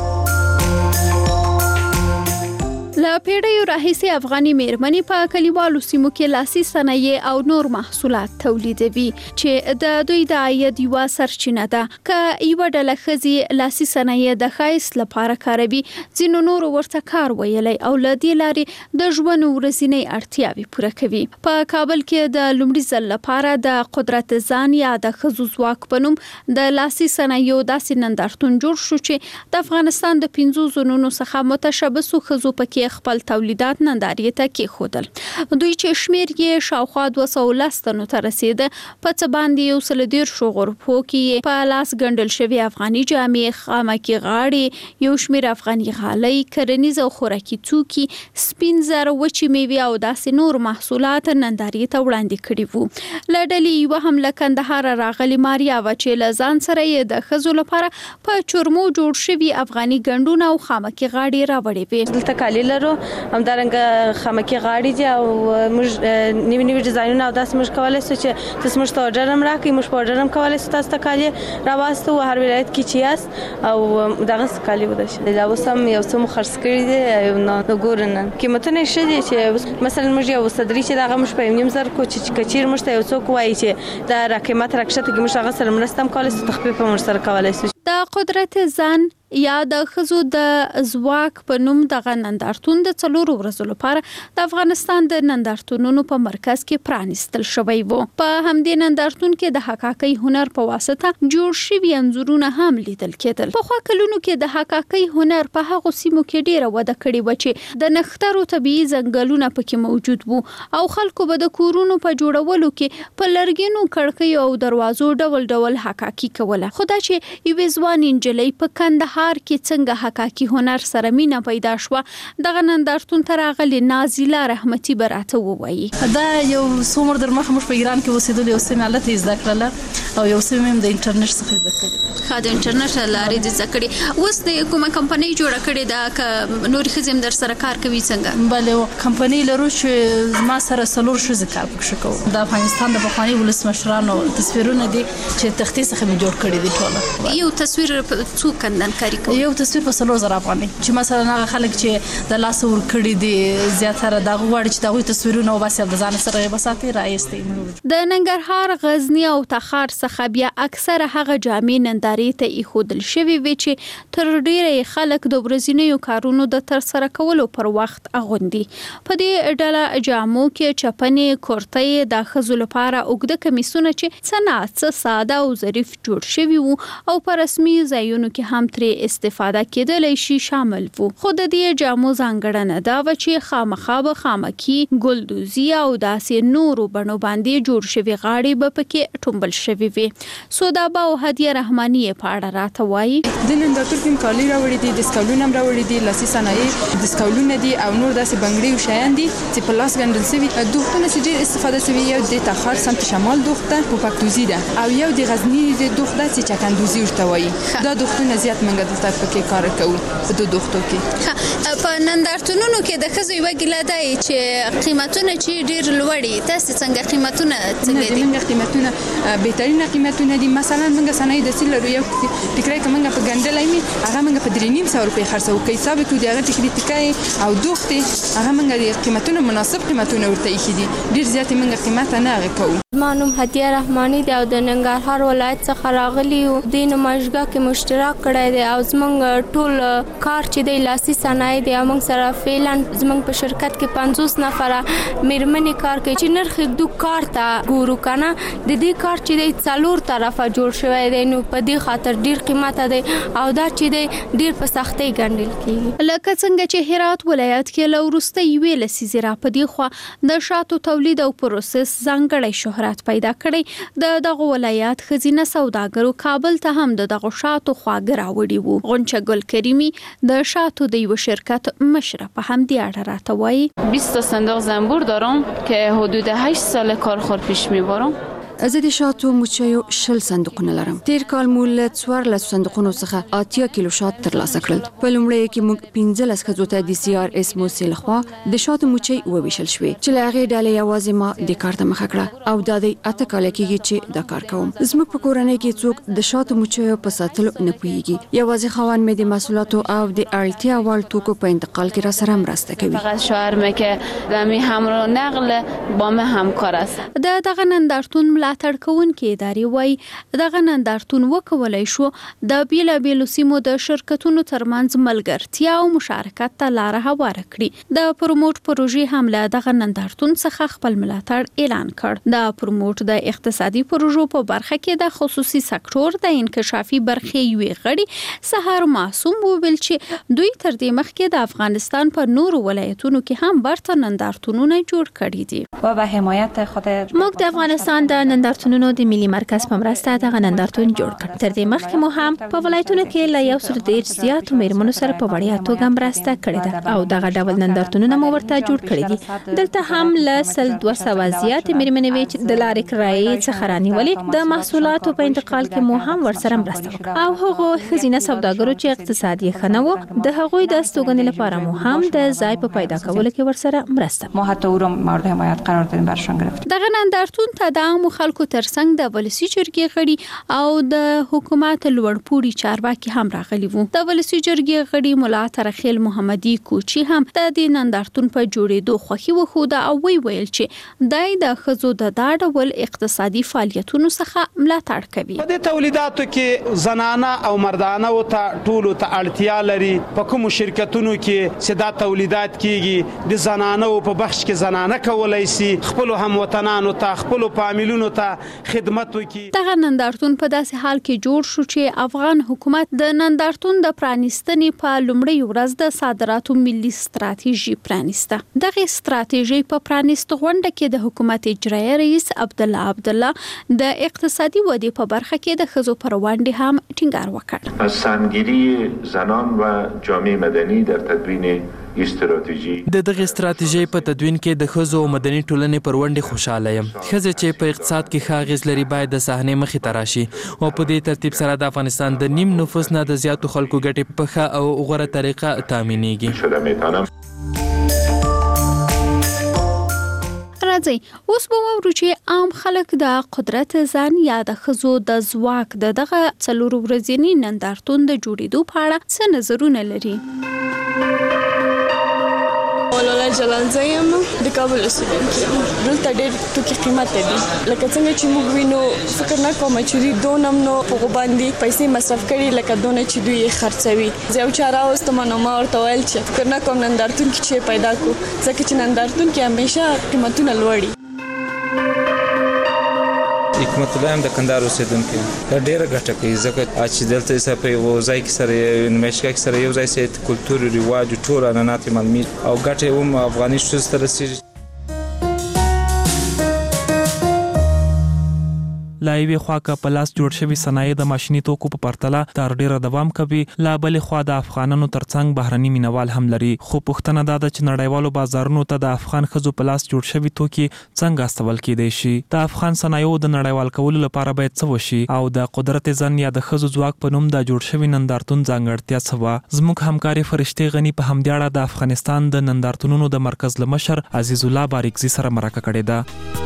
له پیړیو راهیسې افغاني میرمنې په کلیوالو سیمو کې لاسي صنایع او نور محصولات تولیدوي چې د دوی د عاید یوه سرچینه ده. که یوه ډله ښځې لاسي صنایع د ښایست لپاره کاروي، ځینو نورو ورته کار ویلی او له دې لارې د ژوند ورځنۍ اړتیاوې پوره کوي. په کابل کې د لومړي ځل لپاره د قدرت ځان یا د ښځو ځواک په نوم د لاسي صنایعو داسې نندارتون جوړ شو چې د افغانستان د 5 زونونو څخه متشبثو ښځو پکې خپل تولیدات نندارې ته کېښودل. دوی چې شمیر یې شاوخوا 210 تنو ته رسیده، په څه باندې 130 غرفو کې په لاس ګنډل شوي افغاني جامې، خامکي غاړې، یو شمیر افغاني غالۍ، کرنیز او خوراکي توکي، سپین زر، وچې میوې او داسې نور محصولات نندارې ته وړاندې کړي وو. له ډلې یوه هم له کندهار راغلې ماریا وه چې له ځان سره یې د ښځو لپاره په چرمو جوړ شوي افغاني ګنډونه او خامکي غاړې راوړې وې. دلته کالي لرو، همدارنګه خامکي غاړې دي او موږ نوي نوي ډیزاینونه او داسې موږ کولی شو چې تاسو موږ ته اورډر هم راکړئ، موږ په اورډر هم کولی شو تاسو ته کالي راواستو هر ولایت کې چې یاست او دغسې کالي ودرشي. دا اوس هم یو څه مو خرڅ کړي دي، نو ګورو نن قیمتونه یې ښه دي چې مثلا موږ یو صدري چې دغه موږ په 1.5 زر کو چې کچیر موږ ته یو څوک وایي چې دا را قیمت راکښته کې موږ هغه سره مرسته هم کولی شو، تخفیف هم ورسره کولی شو. د قدرت ځان یا د ښځو د ځواک په نوم دغه نندارتون د 4 ورځو لپاره د افغانستان د نندارتونونو په مرکز کې پرانیستل شوی وو. په همدې نندارتون کې د حکاکۍ هنر په واسطه جوړ شوي انځورونه هم لیدل کېدل. په خوا کلونو کې د حکاکۍ هنر په هغو سیمو کې ډیره وده کړې و چې د نښترو طبیعي ځنګلونه پکې موجود وو او خلکو به د کورونو په جوړولو کې په لرګینو کړکیو او دروازو ډول ډول حکاکي کوله. خو دا چې یوې ځوانې نجلۍ په کندهار کې څنګه حکاکي هنر سره مینه پیدا شوه، دغه نندارتون ته راغلې نازیله رحمتي به راته ووایي. دا یو څو عمر در مخه موږ په ایران کې اوسېدل، یو څه مې هلته زده کړله او یو څه مې هم د انټرنیټ څخه زده کړي. د انټرنیټ له لارې دې زده کړي. اوس د کومه کمپنۍ جوړه کړې ده که نورې ښځې هم در سره کار کوي څنګه؟ بله، کمپنۍ لرو چې ما سره 4 ښځې کار پکښې کوو. د افغانستان د پخواني ولسمشرانو تصویرونه دي چې تختې څخه مې جوړ کړي دي ټوله. یو تصویر څو کندن کاری کوي؟ یو تصویر په 4,000 افغانۍ چې مثلا هغه خلک چې د لاس ور کړی دي زیاتره دا غواړي چې دا غوي تصویرونه وباسي د ځان سره یې بساتي راایستي. د ننګرهار، غزنی او تخار څخه بیا اکثره هغه جامې نندارې ته ایښودل شوي وي چې تر ډیره خلک د ورځنیو کارونو د تر سره کولو پر وخت اغوندي. په دې ډله جامو کې چپنې، کورتۍ، د ښځو لپاره اوږده کمیسونه چې څه نه ساده او ظریف جوړ شوي وو او په رسمي ځایونو کې هم ترې استفاده کېدلی شي شامل وو. خو د دې جامو ځانګړنه دا وه چې خامخا به خامکي، ګلدوزي او داسې نورو بڼو باندې جوړ شوي غاړې به پکې ټومبل شوي وي. سودابه او هدیه رحماني په اړه راته وایي. د نندارتون کې کالي راوړي دي، دستکولونه هم راوړي دي، لاسي صنایع دستکولونه دي او نور داسې بنګړي او شیان دي چې په لاس ګنډل شوي. دوختونه چې ډېر استفاده شوي، یو د تخار سمت شمال دوخته پوپکدوزي ده او یو د غزنی دوخته چې چکندوزي ورته وایي. دا دوختونه زیات منګه دلته پکې کار کوو په دوه دوختو کې. په نندارتونونو کې د ښځو یوه ګیله ده چې قیمتونه چې ډېر لوړ دي. تاسې څنګه قیمتونه څنګه دي؟ موږ قیمتونه بهترینه قیمتونه دي. مثلا موږ صنایع د سیل لرو، یو ټیکری که موږ په ګنډلای مې هغه موږ په 3,500 روپۍ خرڅوو. که حساب کړو د هغه ټیکري ټیکۍ او دوختې هغه موږ د قیمتونه مناسب قیمتونه ورته ایښي دي. ډېر زیاتې موږ قیمت نه هغې کوو. ما نوم هدیه رحماني دی او د ننګرهار ولایت څخه راغلی یو. دې نمایشګاه کې مشترک کړی دی او زموږ ټول کار چې دی لاسي صنایع دی. موږ سره فعلا زموږ په شرکت کې 50 نفره میرمنې کار کوي چې نرخ دو کار ته ګورو کنه. د دې کار چې دی 4 طرفه جوړ شوی دی، نو په دې خاطر ډیر قیمت دی او دا چې دی ډیر په سختۍ ګڼل کیږي. لکه څنګه چې هرات ولایت کې له وروسته یوې لسیزې را په دې خوا د شاتو تولید او پروسس ځانګړی شهرت پیدا کړی. د دغه ولایت ښځینه سوداګرو کابل ته هم د دغه شاتو خواږه راوړي وو. غنچه ګل کریمی د شاتو د یو شرکت مشره په همدې اړه راته وایي. 20 تا صندوق زنبور دارم که حدود 8 سال کارخور پیش میبرم. زه د شاتو مچیو 20 صندوقونه لرم. تیر کال مو له 14 صندوقونو څخه 80 کیلو شات ترلاسه کړل. په لومړی کې موږ 15 ښځو ته د CRS موسسې لخوا د شاتو مچۍ وویشل شوې چې له هغې ډلې یوازې ما د کار ته مخه کړه او دا د 8 کاله کېږي چې دا کار کوم. زموږ په کورنۍ کې څوک د شاتو مچیو په ساتلو نه پوهیږي. یوازې خاوند مې د محصولاتو او د اړتیا وړ توکو په انتقال کې را سره مرسته کوي. فقط شوهرم که دمی همراه نقل با من همکار است. دغه نندارتون ملاتړ کوونکې ادارې وایي دغه نندارتون وکولای شو د بیلابیلو سیمو د شرکتونو ترمنځ ملګرتیا او مشارکت ته لار هواره کړي. د پروموټ پروژې هم له دغه نندارتون څخه خپل ملاتړ اعلان کړ. د پروموټ د اقتصادي پروژو په برخه کې د خصوصي سکتور د انکشافي برخې یوې غړي سحر معصوم وویل چې دوی تر دې مخکې د افغانستان په نورو ولایتونو کې هم برته نندارتونونه جوړ کړي دي. موږ د افغانستان د نندارتونونو د ملي مرکز په مرسته دغه نندارتون جوړ کړ. تر دې مخکې مو هم په ولایتونو کې له 100 زیاتو میرمنو سره په وړیا توګه مرسته کړې ده او دغه ډول نندارتونونه مو ورته جوړ کړي دي. دلته هم له 200 زیاتې میرمنې وي چې د لارې کرایې څخه رانیولې د محصولاتو په انتقال کې مو هم ورسره مرسته وکړه او هغه خزینه سوداګرو چې اقتصادي خنوو د هغوی د استوګنې لپاره مو هم د ځای په پیدا کولو کې ورسره مرسته ما حتی او را مورد حمایت قرار دادیم برشان گرفت. دغه نندارتون ته د عامو خلکو ترڅنګ د ولسی جرګې غړي او د حکومت لوړپوړي چارواکي هم راغلي وو. د ولسی جرګې غړي مولا ترخیل محمدي کوچی هم د دې نندارتون په جوړېدو خوښي وښوده او ویل چې دای د خزو د ډول اقتصادي فعالیتونو څخه ملاتړ کوي. د تولیداتو کې زنانه او مردانه او ته ټولو ته اړتیا لري. په کوم شرکتونو کې چې دا تولیدات کیږي د زنانه او په بخش کې زنانه کولای شي خپل هموطنانو ته خپل فامیلونو ته خدمت وکړي. دغه نندارتون په داسې حال کې جوړ شو چې افغان حکومت د نندارتون د پرانیستنې په لومړۍ ورځ د صادراتو ملي ستراتیژي پرانیسته. دغه ستراتیژي په پرانیست غونډه کې د حکومت اجرایي رئیس عبدالله د اقتصادي ودې په برخه کې د خزو پر وړاندې هم ټینګار وکړ. از سهمگیری زنان و جامعه مدنی در تدوین استراتیژي د دغه استراتیژي په تدوین کې د خزو او مدني ټولنې پر وړاندې خوشاله یم. خزه چې په اقتصاد کې ښه اغیز لري باید د صحنې مخې ته راشي او په دې ترتیب سره د افغانستان د نیم نفوس نه د زیاتو خلکو ګټې په ښه او غوره طریقه تامینېږي. راځي اوس به وورو چې عام خلک د قدرت ځان یا د خزو د ځواک دغه څلور ورځنی نندارتون د جوړېدو په اړه څه نظرونه لري. مولانا جلانزه یم د کابل اوسیدونکې یم. دلته ډېر توکي قیمته دي لکه څنګه چې موږ وینو فکر نه کوم چې دوی دونه نو په هغو باندې پیسې مصرف کړي لکه دونه چې دوی یې خرڅوي. زه یو چا راوستم نو ما ورته ویل چې فکر نه کوم نندارتون کې چې پیدا کړو ځکه چې نندارتون کې همیشه قیمتونه لوړ دي. حکمت الله هم د کندهار اوسیدونکی دا ډیره ګټه کوي ځکه چې دلته یې په یو ځای کې سره نمایشګاه کې سره یو ځای سي کلتور رواج ټول عنعنات معلومات او ګټه هم افغاني ښځو ته رسیږي. لا یوې خوا که په لاس جوړ شوي صنایع د ماشیني توکو په پرتله تر ډیره دوام کوي، لا بلې خوا د افغانانو ترڅنګ بهرني مینوال هم لري. خو پوښتنه دا ده چې نړیوالو بازارونو ته د افغان ښځو په لاس جوړ شوي توکي څنګه استول کېدای شي؟ د افغان صنایعو د نړیوال کولو لپاره باید څه وشي او د قدرت زن یا د ښځو ځواک په نوم د جوړ شوي نندارتون ځانګړتیا څه وه؟ زموږ همکارې فرشتې غني په همدې اړه د افغانستان د نندارتونونو د مرکز له مشر عزیز الله باریکزي سره مرکه کړې ده.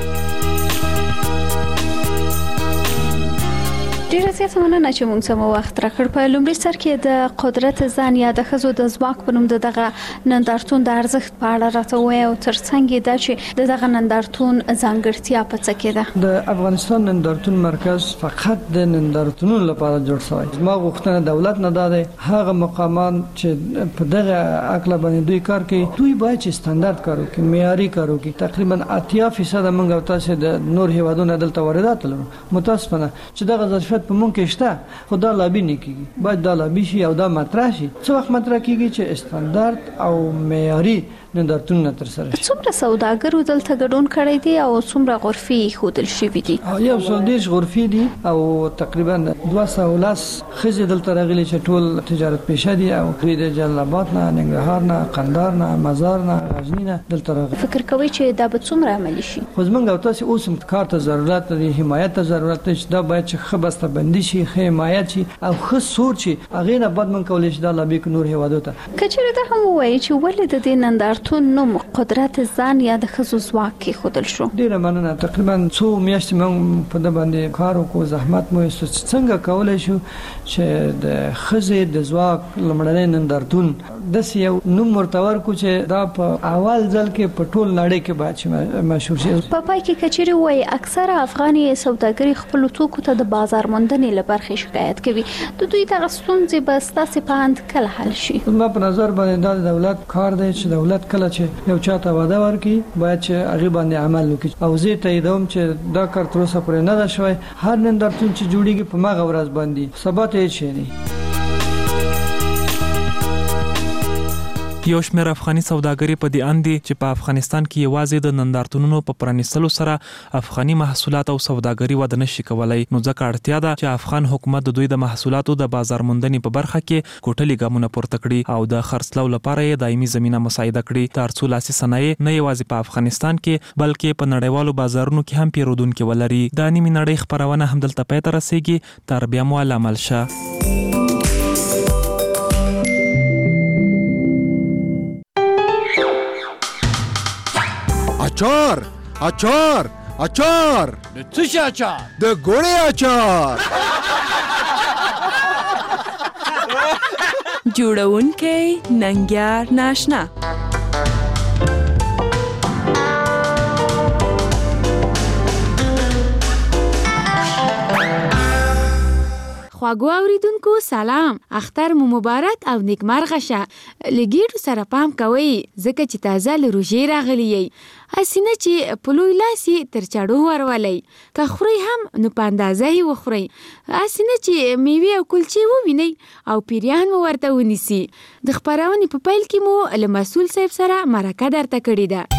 ډیره زیاته مننه چې موږ سم وخت راکړ. په لومړي سر کې د قدرت ځان یا د ښځو د ځواک په نوم دغه نندارتون د ارزښت په اړه راته وایي او ترڅنګ دا چې دغه نندارتون ځانګړتیا په څه کې ده؟ د افغانستان نندارتون مرکز فقط د نندارتونونو لپاره جوړ شوی. ما غوښتنه دولت نه ده هغه مقامان چې په دغه عقل باندې دوی کار کوي دوی باید چې ستاندارد کار وکړي، معیاري کار وکړي. تقریبا 80% موږ او تاسو د نور هیوادونو دلته واردات لرو. متاسفانه چې دغه ظرفیت په مونږ کې شته خو دا لابي نه کیږي. باید دا لابي شي او دا مطرح شي. څه وخت مطرح کیږي چې استاندارد او معیاري نندارتونونه تر سره شي. څومره سوداګرو دلته ګډون کړی دی او څومره غرفي ښودل شوي دي؟ یو څو دیش غرفي دي او تقریبا 210 ښځې دلته راغلي چې ټول تجارت پیشه دي او دوی د جلال آباد نه، ننګرهار نه، قندهار نه، مزار نه، غزني نه دلته راغلي. فکر کوي چې دا به څومره عملي شي؟ خو زمونږ او تاسو اوس هم کار ته ضرورت دی، حمایت ته ضرورت دی چې دا باید چې ښه بسته بندي شي، ښه حمایت شي او ښه سوچ شي. هغې نه بعد موږ کولی شي دا لابي نور هیوادو ته. که چېرې دا هم ووایي چې ولې د دې نندارتون نندارتون نوم قدرت زن یا د ښځو ځواک کې ښودل شو. ډیره مننه. تقریبا 2 میاشتې موږ په دې باندې کار وکړو، زحمت مو ایستو چې څنګه کولای شو چې د ښځې د ځواک لومړنی نندارتون داسې یو نوم ورته ورکړو چې دا په اول ځل کې په ټول نړۍ کې باید مشهور شي. په پای کې کچېرې وایي اکثره افغاني سوداګري خپلو توکو ته د بازار موندنې له برخې شکایت کوي. د دوی دغه ستونزې به ستاسې په اند کله حل شي؟ ما په نظر باندې دا د دولت کار دی چې دولت کله چې یو چاته وعده ورکړي باید چې هغه باندې عمل وکړي. او زه تاییدوم چې دا کار تر اوسه پورې نه ده شوی. هر نندارتون چې جوړیږي په ماغه ورځ باندې سبا ته هیڅ شی نه. یو شمېر افغاني سوداګري په دې اند دي چې په افغانستان کې یوازې د نندارتونونو په پرانیستلو سره افغاني محصولات او سوداګري وده نشي کولای، نو ځکه اړتیا ده چې افغان حکومت د دوی د محصولاتو د بازار موندنې په برخه کې کوټلي ګامونه پورته کړي او د خرڅلاو لپاره یې دایمي زمينه مساعده کړي، تر څو لاسي صنایع نه یوازې په افغانستان کې بلکې په نړیوالو بازارونو کې هم پیرودونکو ولري. د نیمه نړۍ خبرونه هم دلته پای ته رسیږي. تر بیا مو عمل شه. اچار اچار اچار د څه شي اچار؟ د ګوړې اچار. جوړونکی ننګیار ناشنا. خواږو اوریدونکو سلام، اختر مو مبارک او نیکمرغه شه. لګیډو سره پام کوئ ځکه چې تازه له روژې راغلی یې، اسینه چې په لوی لاس یې تر چاړو ورولئ، که خورئ هم نو په اندازه یې وخورئ. اسینه چې میوې او کلچې ووینئ او پیریان مو ورته ونیسي. د خپرونې په پیل کې مو له مسؤل صاحب سره مرکه درته کړې ده.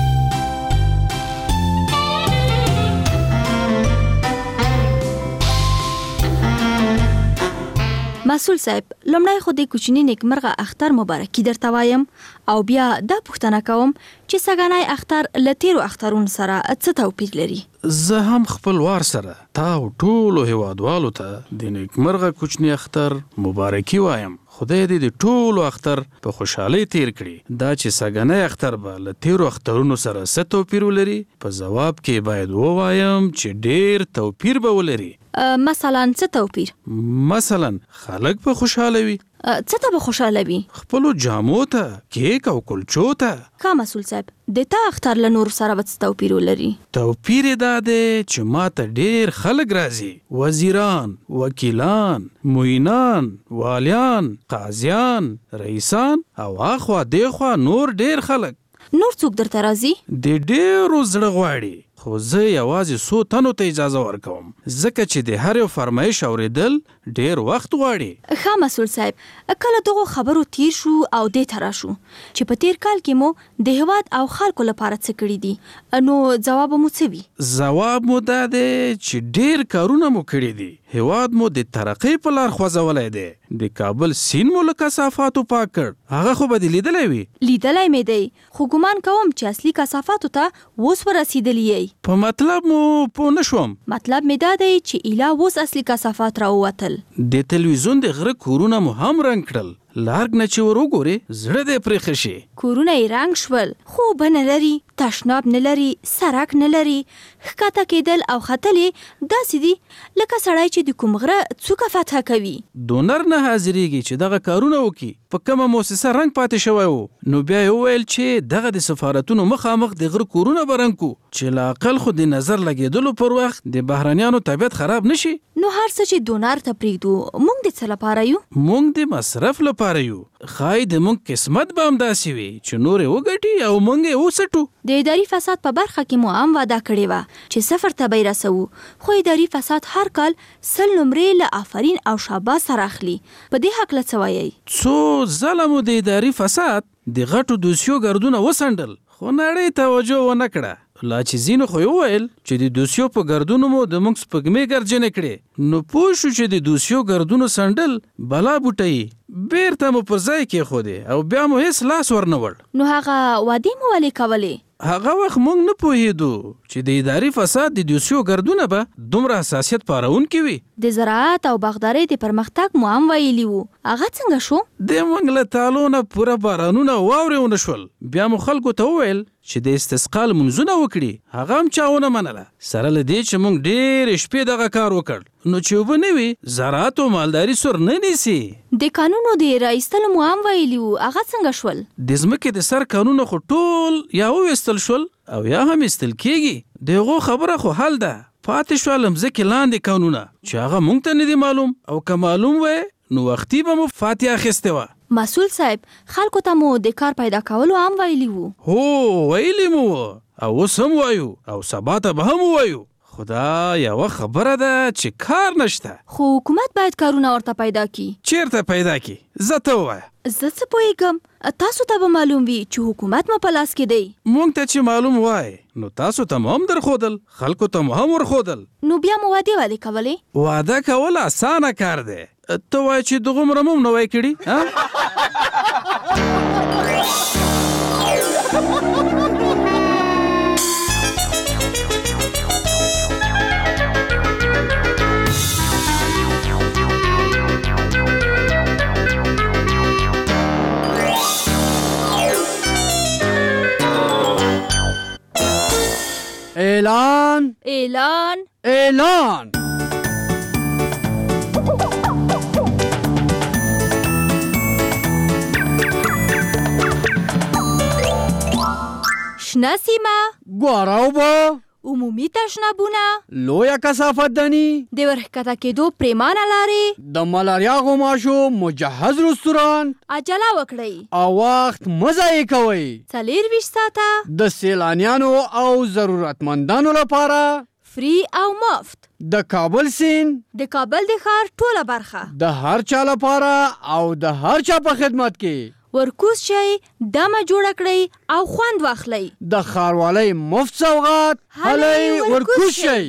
مسؤل صاحب، لمړی خو د کوچنی نیکمرغه اختر مبارکي درته وایم او بیا دا پوښتنه کوم چې سګنای اختر له تیرو اخترونو سره څه توپیر لري؟ زه هم خپل وار سره تا ټولو هیوادوالو ته د نیکمرغه کوچنی اختر مبارکي وایم. خدای دې د ټولو اختر په خوشحالۍ تیر کړي. دا چې سګنای اختر به له تیرو اخترونو سره څه توپیر ولري، په ځواب کې باید ووایم چې ډیر توپیر به ولري. مثلا څه توپیر؟ مثلا خلک به خوشحاله وي. څه ته به خوشحاله وي؟ خپلو جامو ته، کیک او کلچو ته. کا مسؤل صاحب، د تا اختر له نور سره به څه توپیر ولري؟ توپیر یې دا دی چې ما ته ډیر خلک راځي، وزیران، وکیلان، معینان، والیان، قاضیان، رئیسان او اخوا دیخوا نور ډیر خلک. نور څوک درته راځي؟ د ډیرو زړه غواړي، خو زه یوازې 100 تنو ته اجازه ورکوم ځکه چې د هر یو فرمایش اوریدل ډیر وخت غواړي. ښه مسؤل صاحب، کله دغه خبرو تیر شو او دې ته راشو چې په تیر کال کې مو د هیواد او خلکو لپاره څه کړي دي، نو ځواب مو څه وي؟ ځواب مو دا دی چې ډیر کارونه مو کړي دي. هیواد مو د ترقۍ په لار خوځولی دی. د کابل سیند مو له کثافاتو پاک کړ. هغه خو به دې لیدلی وي. لیدلی مې دی، خو ګمان کوم چې اصلي کثافاتو ته اوس ورسېدلی یې. په مطلب مو پوه نه شوم. مطلب مې دا دی چې ایله اوس اصلي کثافات راووتل. د تلویزیون د غره کورونه مو هم رنګ کړل. لارګ نه چې ور وګورې زړه دې پرې ښه شي. کورونه یې رنګ شول، خو اوبه نه لري، تشناب نه لري، سړک نه لري. ښکته کېدل او ختل یې داسې دي لکه سړی چې د کوم غره څوکه فتح کوي. ډونر نه حاضرېږي چې دغه کارونه وکړي. په کومه مؤسسه رنګ پاتې شوی و، نو بیا یې وویل چې دغه د سفارتونو مخامخ د غره کورونه به رنګ کړو چې لا اقل خو د نظر لګېدلو پر وخت د بهرنیانو طبیعت خراب نشي. نو هر څه چې ډونر ته پرېږدو، موږ د څه لپاره یو؟ موږ د مصرف لپاره یو. ښایي د موږ قسمت به همداسې وي چې نور یې وګټي او موږ یې وسټو. د اداري فساد په برخه کې مو هم وعده کړې وه چې 0 ته به یې رسوو، خو اداري فساد هر کال 100 نمرې له آفرین او شاباس سره اخلي. په دې هکله څه وایئ؟ څو ځله مو د اداري فساد د غټو دوسیو ګردونه وسنډل، خو نړۍ توجه ونه کړه. لا چې ځینو خو یې وویل چې د دوسیو په ګردونو مو د موږ سپږمې ګرجنې کړې، نو پوه شو چې د دوسیو ګردونو سنډل بلا بوټی بیرته مو پر ځای کېښودې او بیا مو هیڅ لاس ورنه وړ. نو هغه وعدې مو ولې کولې؟ هغه وخت موږ نه پوهېدو چې د اداري فساد د دوسیو ګردونه به دومره حساسیت پارونکي وي. د زراعت او باغدارۍ د پرمختګ مو هم ویلي وو، هغه څنګه شو؟ د موږ له تالو نه پوره بارانونه واورې ونه شول. بیا مو خلکو ته وویل چې د استسقا لمونځونه وکړي، هغه هم چا ونه منله. سره له دې چې موږ ډېرې شپې دغه کار وکړ، نو چې اوبه نه وي زراعت او مالداري سر نه نیسي. د قانونو د رایستلو مو هم ویلي وو، هغه څنګه شول؟ د ځمکې د سر قانونه خو ټول یا وویستل شول او یا هم ایستل کېږي. د هغو خبره خو حل ده. پاتې شول مځکې لاندې قانونه چې هغه موږ ته نه دي معلوم، او که معلوم وی نو وختي به مو فاتحه اخیستې وه. مسئول صاحب، خلکو ته مو د کار پیدا کولو هم ویلي وو. هو ویلي مو او اوس هم وایو او سبا ته به هم وایو. خدا یوه خبره ده چې کار نشته. خو حکومت باید کارونه ورته پیدا کی. چیرته پیدا کی؟ زه ته ووایه. زه څه پوهېږم، تاسو ته به معلوم وي چې حکومت مو په لاس کې دی. مونږ ته چې معلوم وای نو تاسو ته مو هم درښودل، خلکو ته مو هم ورښودل. نو بیا مو وعدې ولې کولې؟ واده کول اسانه کار دی. ته وایې چې دغومره مو هم نه وای کړي. اعلان اعلان اعلان. شنه سیمه، ګواره اوبه، عمومي تشنابونه، لویه کثافت دني، د ورښکته کېدو پریمانه لارې، د ملاریا غوماشو مجهز رستورانت. عجله وکړئ او وخت مه ضایع کوئ. 24 ساعته د سیلانیانو او ضرورتمندانو لپاره فری او مفت. د کابل سیند د کابل د ښار ټوله برخه د هر چا لپاره او د هر چا په خدمت کې. ورکوز شئ، دمه جوړه کړئ او خوند واخلئ. د ښاروالۍ مفت سوغات هلئ ورکوز شئ.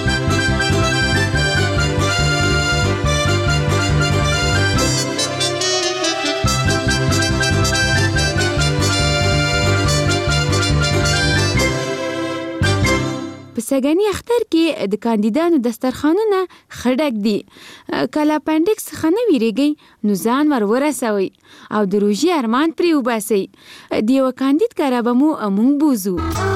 په سږني اختر کې د کاندیدانو دسترخوانونه ښه ډک دي. که له اپنډکس څخه نه ویریږئ نو ځان ور ورسوئ او د روژې ارمان پرې وباسئ. د یوه کاندید کره به مو موږ بوزو.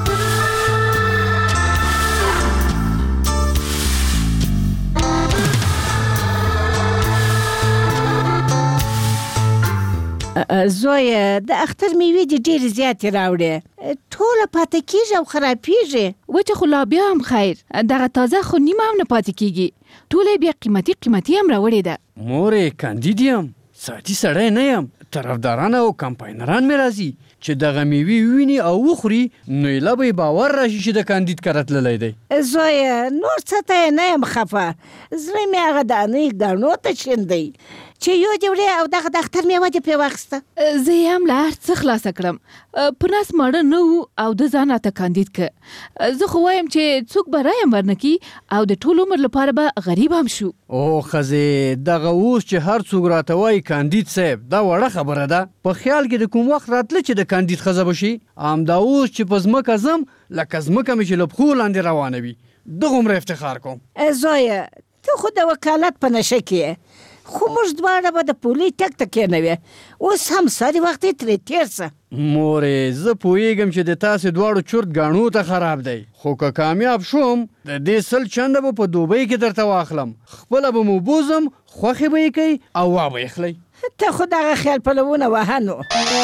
زویه د اختر میوې دې ډېرې زیاتې راوړې، ټوله پاتې کېږي او خرابېږي. وچه خو لا بیا هم خیر، دغه تازه خو نیمه هم نه پاتې کېږي، ټوله بیا قیمتي هم راوړې ده. مورې کاندید یم، ساعتي سړی نه یم. طرفداران او کمپاینران مې راځي چې دغه میوې وویني او وخوري، نو ایله به یې باور راشي چې د کاندید کره تللی دی. زویه نور څه ته نه یم خفه، زړه مې هغه دانې ګڼو ته شیندی چې یو دې وړې او دغه د اختر میوه دې پرې واخیسته. زه یې هم له هر څه خلاصه کړم، په ناس ماړه نه و او د ځان راته کاندید که. زه خو وایم چې څوک به رایم ورنکي او د ټول عمر لپاره به غریب هم شو. او ښځې دغه اوس چې هر څوک راته وایي کاندید صاحب، دا وړه خبره ده. په خیال کې د کوم وخت راتله چې د کاندید ښځه به شي؟ همدا اوس چې په ځمکه ځم لکه ځمکه مې چې له پښو لاندې روانه وي، دغومره افتخار کوم. زویه ته خو د وکالت په نشه کې یې، خو موږ دواړه به د پولۍ ټک ته کېنوې، اوس هم ساري وخت یې ترې تېر شه. مورې زه پوهېږم چې د تاسې دواړو چورت ګاڼو ته خراب دی، خو که کامیاب شوم د دې 100 چنده به په دوبۍ کې درته واخلم، خپله به مو بوزم، خوښې به یې کوئ او وا به یې خلئ. ته خو دغه خیال پلوونه وهه نو.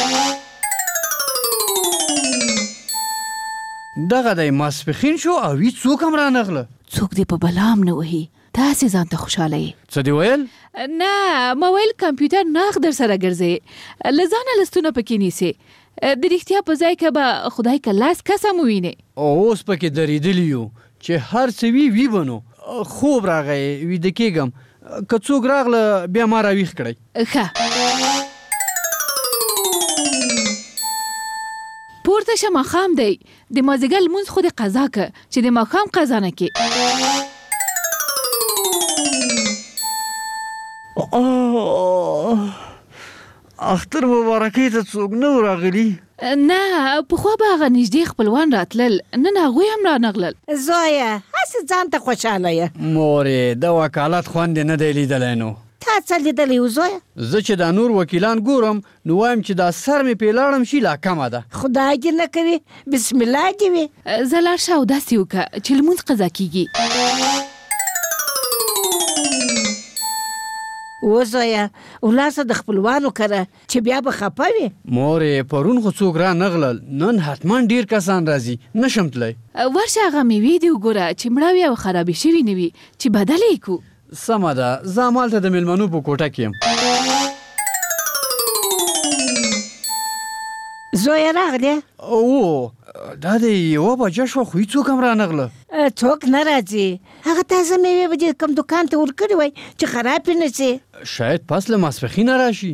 دغه دی ماسپښین شو او هیڅ څوک هم رانغله. څوک دې په بلا هم نه وهي، تاسې ځان ته خوشحاله یې. څه دې ویل؟ نه ما ویل کمپیوټر ناغ در سره ګرځئ، له ځانه لستونه پکې نیسئ، د رښتیا په ځای کې به خدای که لاس کسه مو وینئ. اوس پکې درېدلي یو چې هر څه وي بنو. خوب راغی، ویده کېږم، که څوک راغله بیا ما راویښ کړئ. ښه پورته شه، ماښام دی، د مازدیګر لمونځ خو دې قضا که چې د ماښام قضا نه کې. اختر مبارکۍ ته څوک نه و راغلي؟ نه په خو به هغه نږدې خپلوان راتلل نن هغوی هم رانغلل. زویه هسې ځان ته خوشحاله یې. مورې د وکالت خوند یې نه دی لیدلی نو. تا څه لیدلی و زویه؟ زه چې دا نور وکیلان ګورم نو وایم چې دا سر مې پې لاړم شي لا کمه ده. خدای دې نه کوي بسم الله دې وي. زه لاړ شه او داسې وکړه چې لمونځ قضا کېږي. وزویه ولاسه د خپلوانو کره چې بیا به خفه وي. مورې پرون خو څوک را نغلل نن حتما ډیر کسان راځي نشم تلی. ورشه هغه میوې دې وګوره چې مړه وي او خرابې شوي نه وي چې بدله یې کړو. سمه ده زه همالته د میلمنو په کوټه کې یم. زویه راغلی؟ او دا د 1 بجه شوه خو هېڅوک هم رانغله. څوک نه راځي. هغه تازه میوې به دې کوم دوکان ته ورکړې وای چې خراب یې نه شي. شاید پس له ماسپښینه راشي.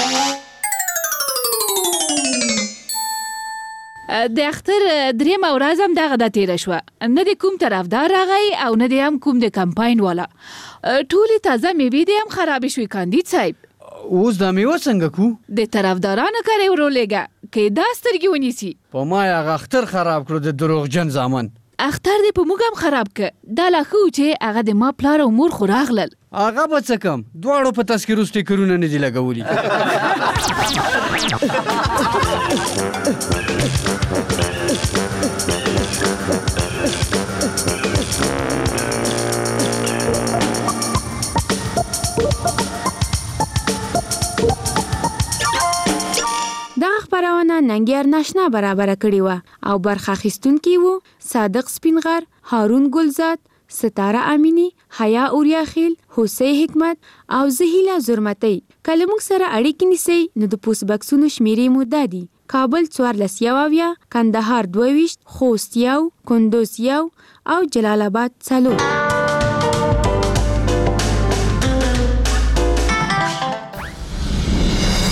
د اختر درېیمه ورځ هم دغه ده تېره شوه. نه د کوم طرفدار راغی او نه د هم کوم د کمپاین والا. ټولې تازه میوې دې هم خرابې شوې کاندید صاحب. اوس دا میوه څنګه کو؟ د طرفدارانو کرې ورولېږه که دا سترګې ونیسي. په ما یې هغه اختر خراب کړو د دروغجن زامن. اختر دې په موږ هم خراب که. دا لا ښه و چې هغه د ما پلار او مور خو راغلل. هغه به څه کم دواړو په تذکرو سټیکرونه نه دي لګولي. خبرونه ننګیار ناشنا برابر کړی و او برخه اخیستونکي وو صادق سپینغر، هارون ګلزاد، ستاره امینی، حیا اوریاخیل، حسین حکمت او زهیلا زرمتی. کله موږ سره اړیکې نیسئ نو د پوسټ بکسونو شمیرې مو دا دي: کابل 14 کندهار 22 خوست 1 کندوز 1 او جلال آباد 4.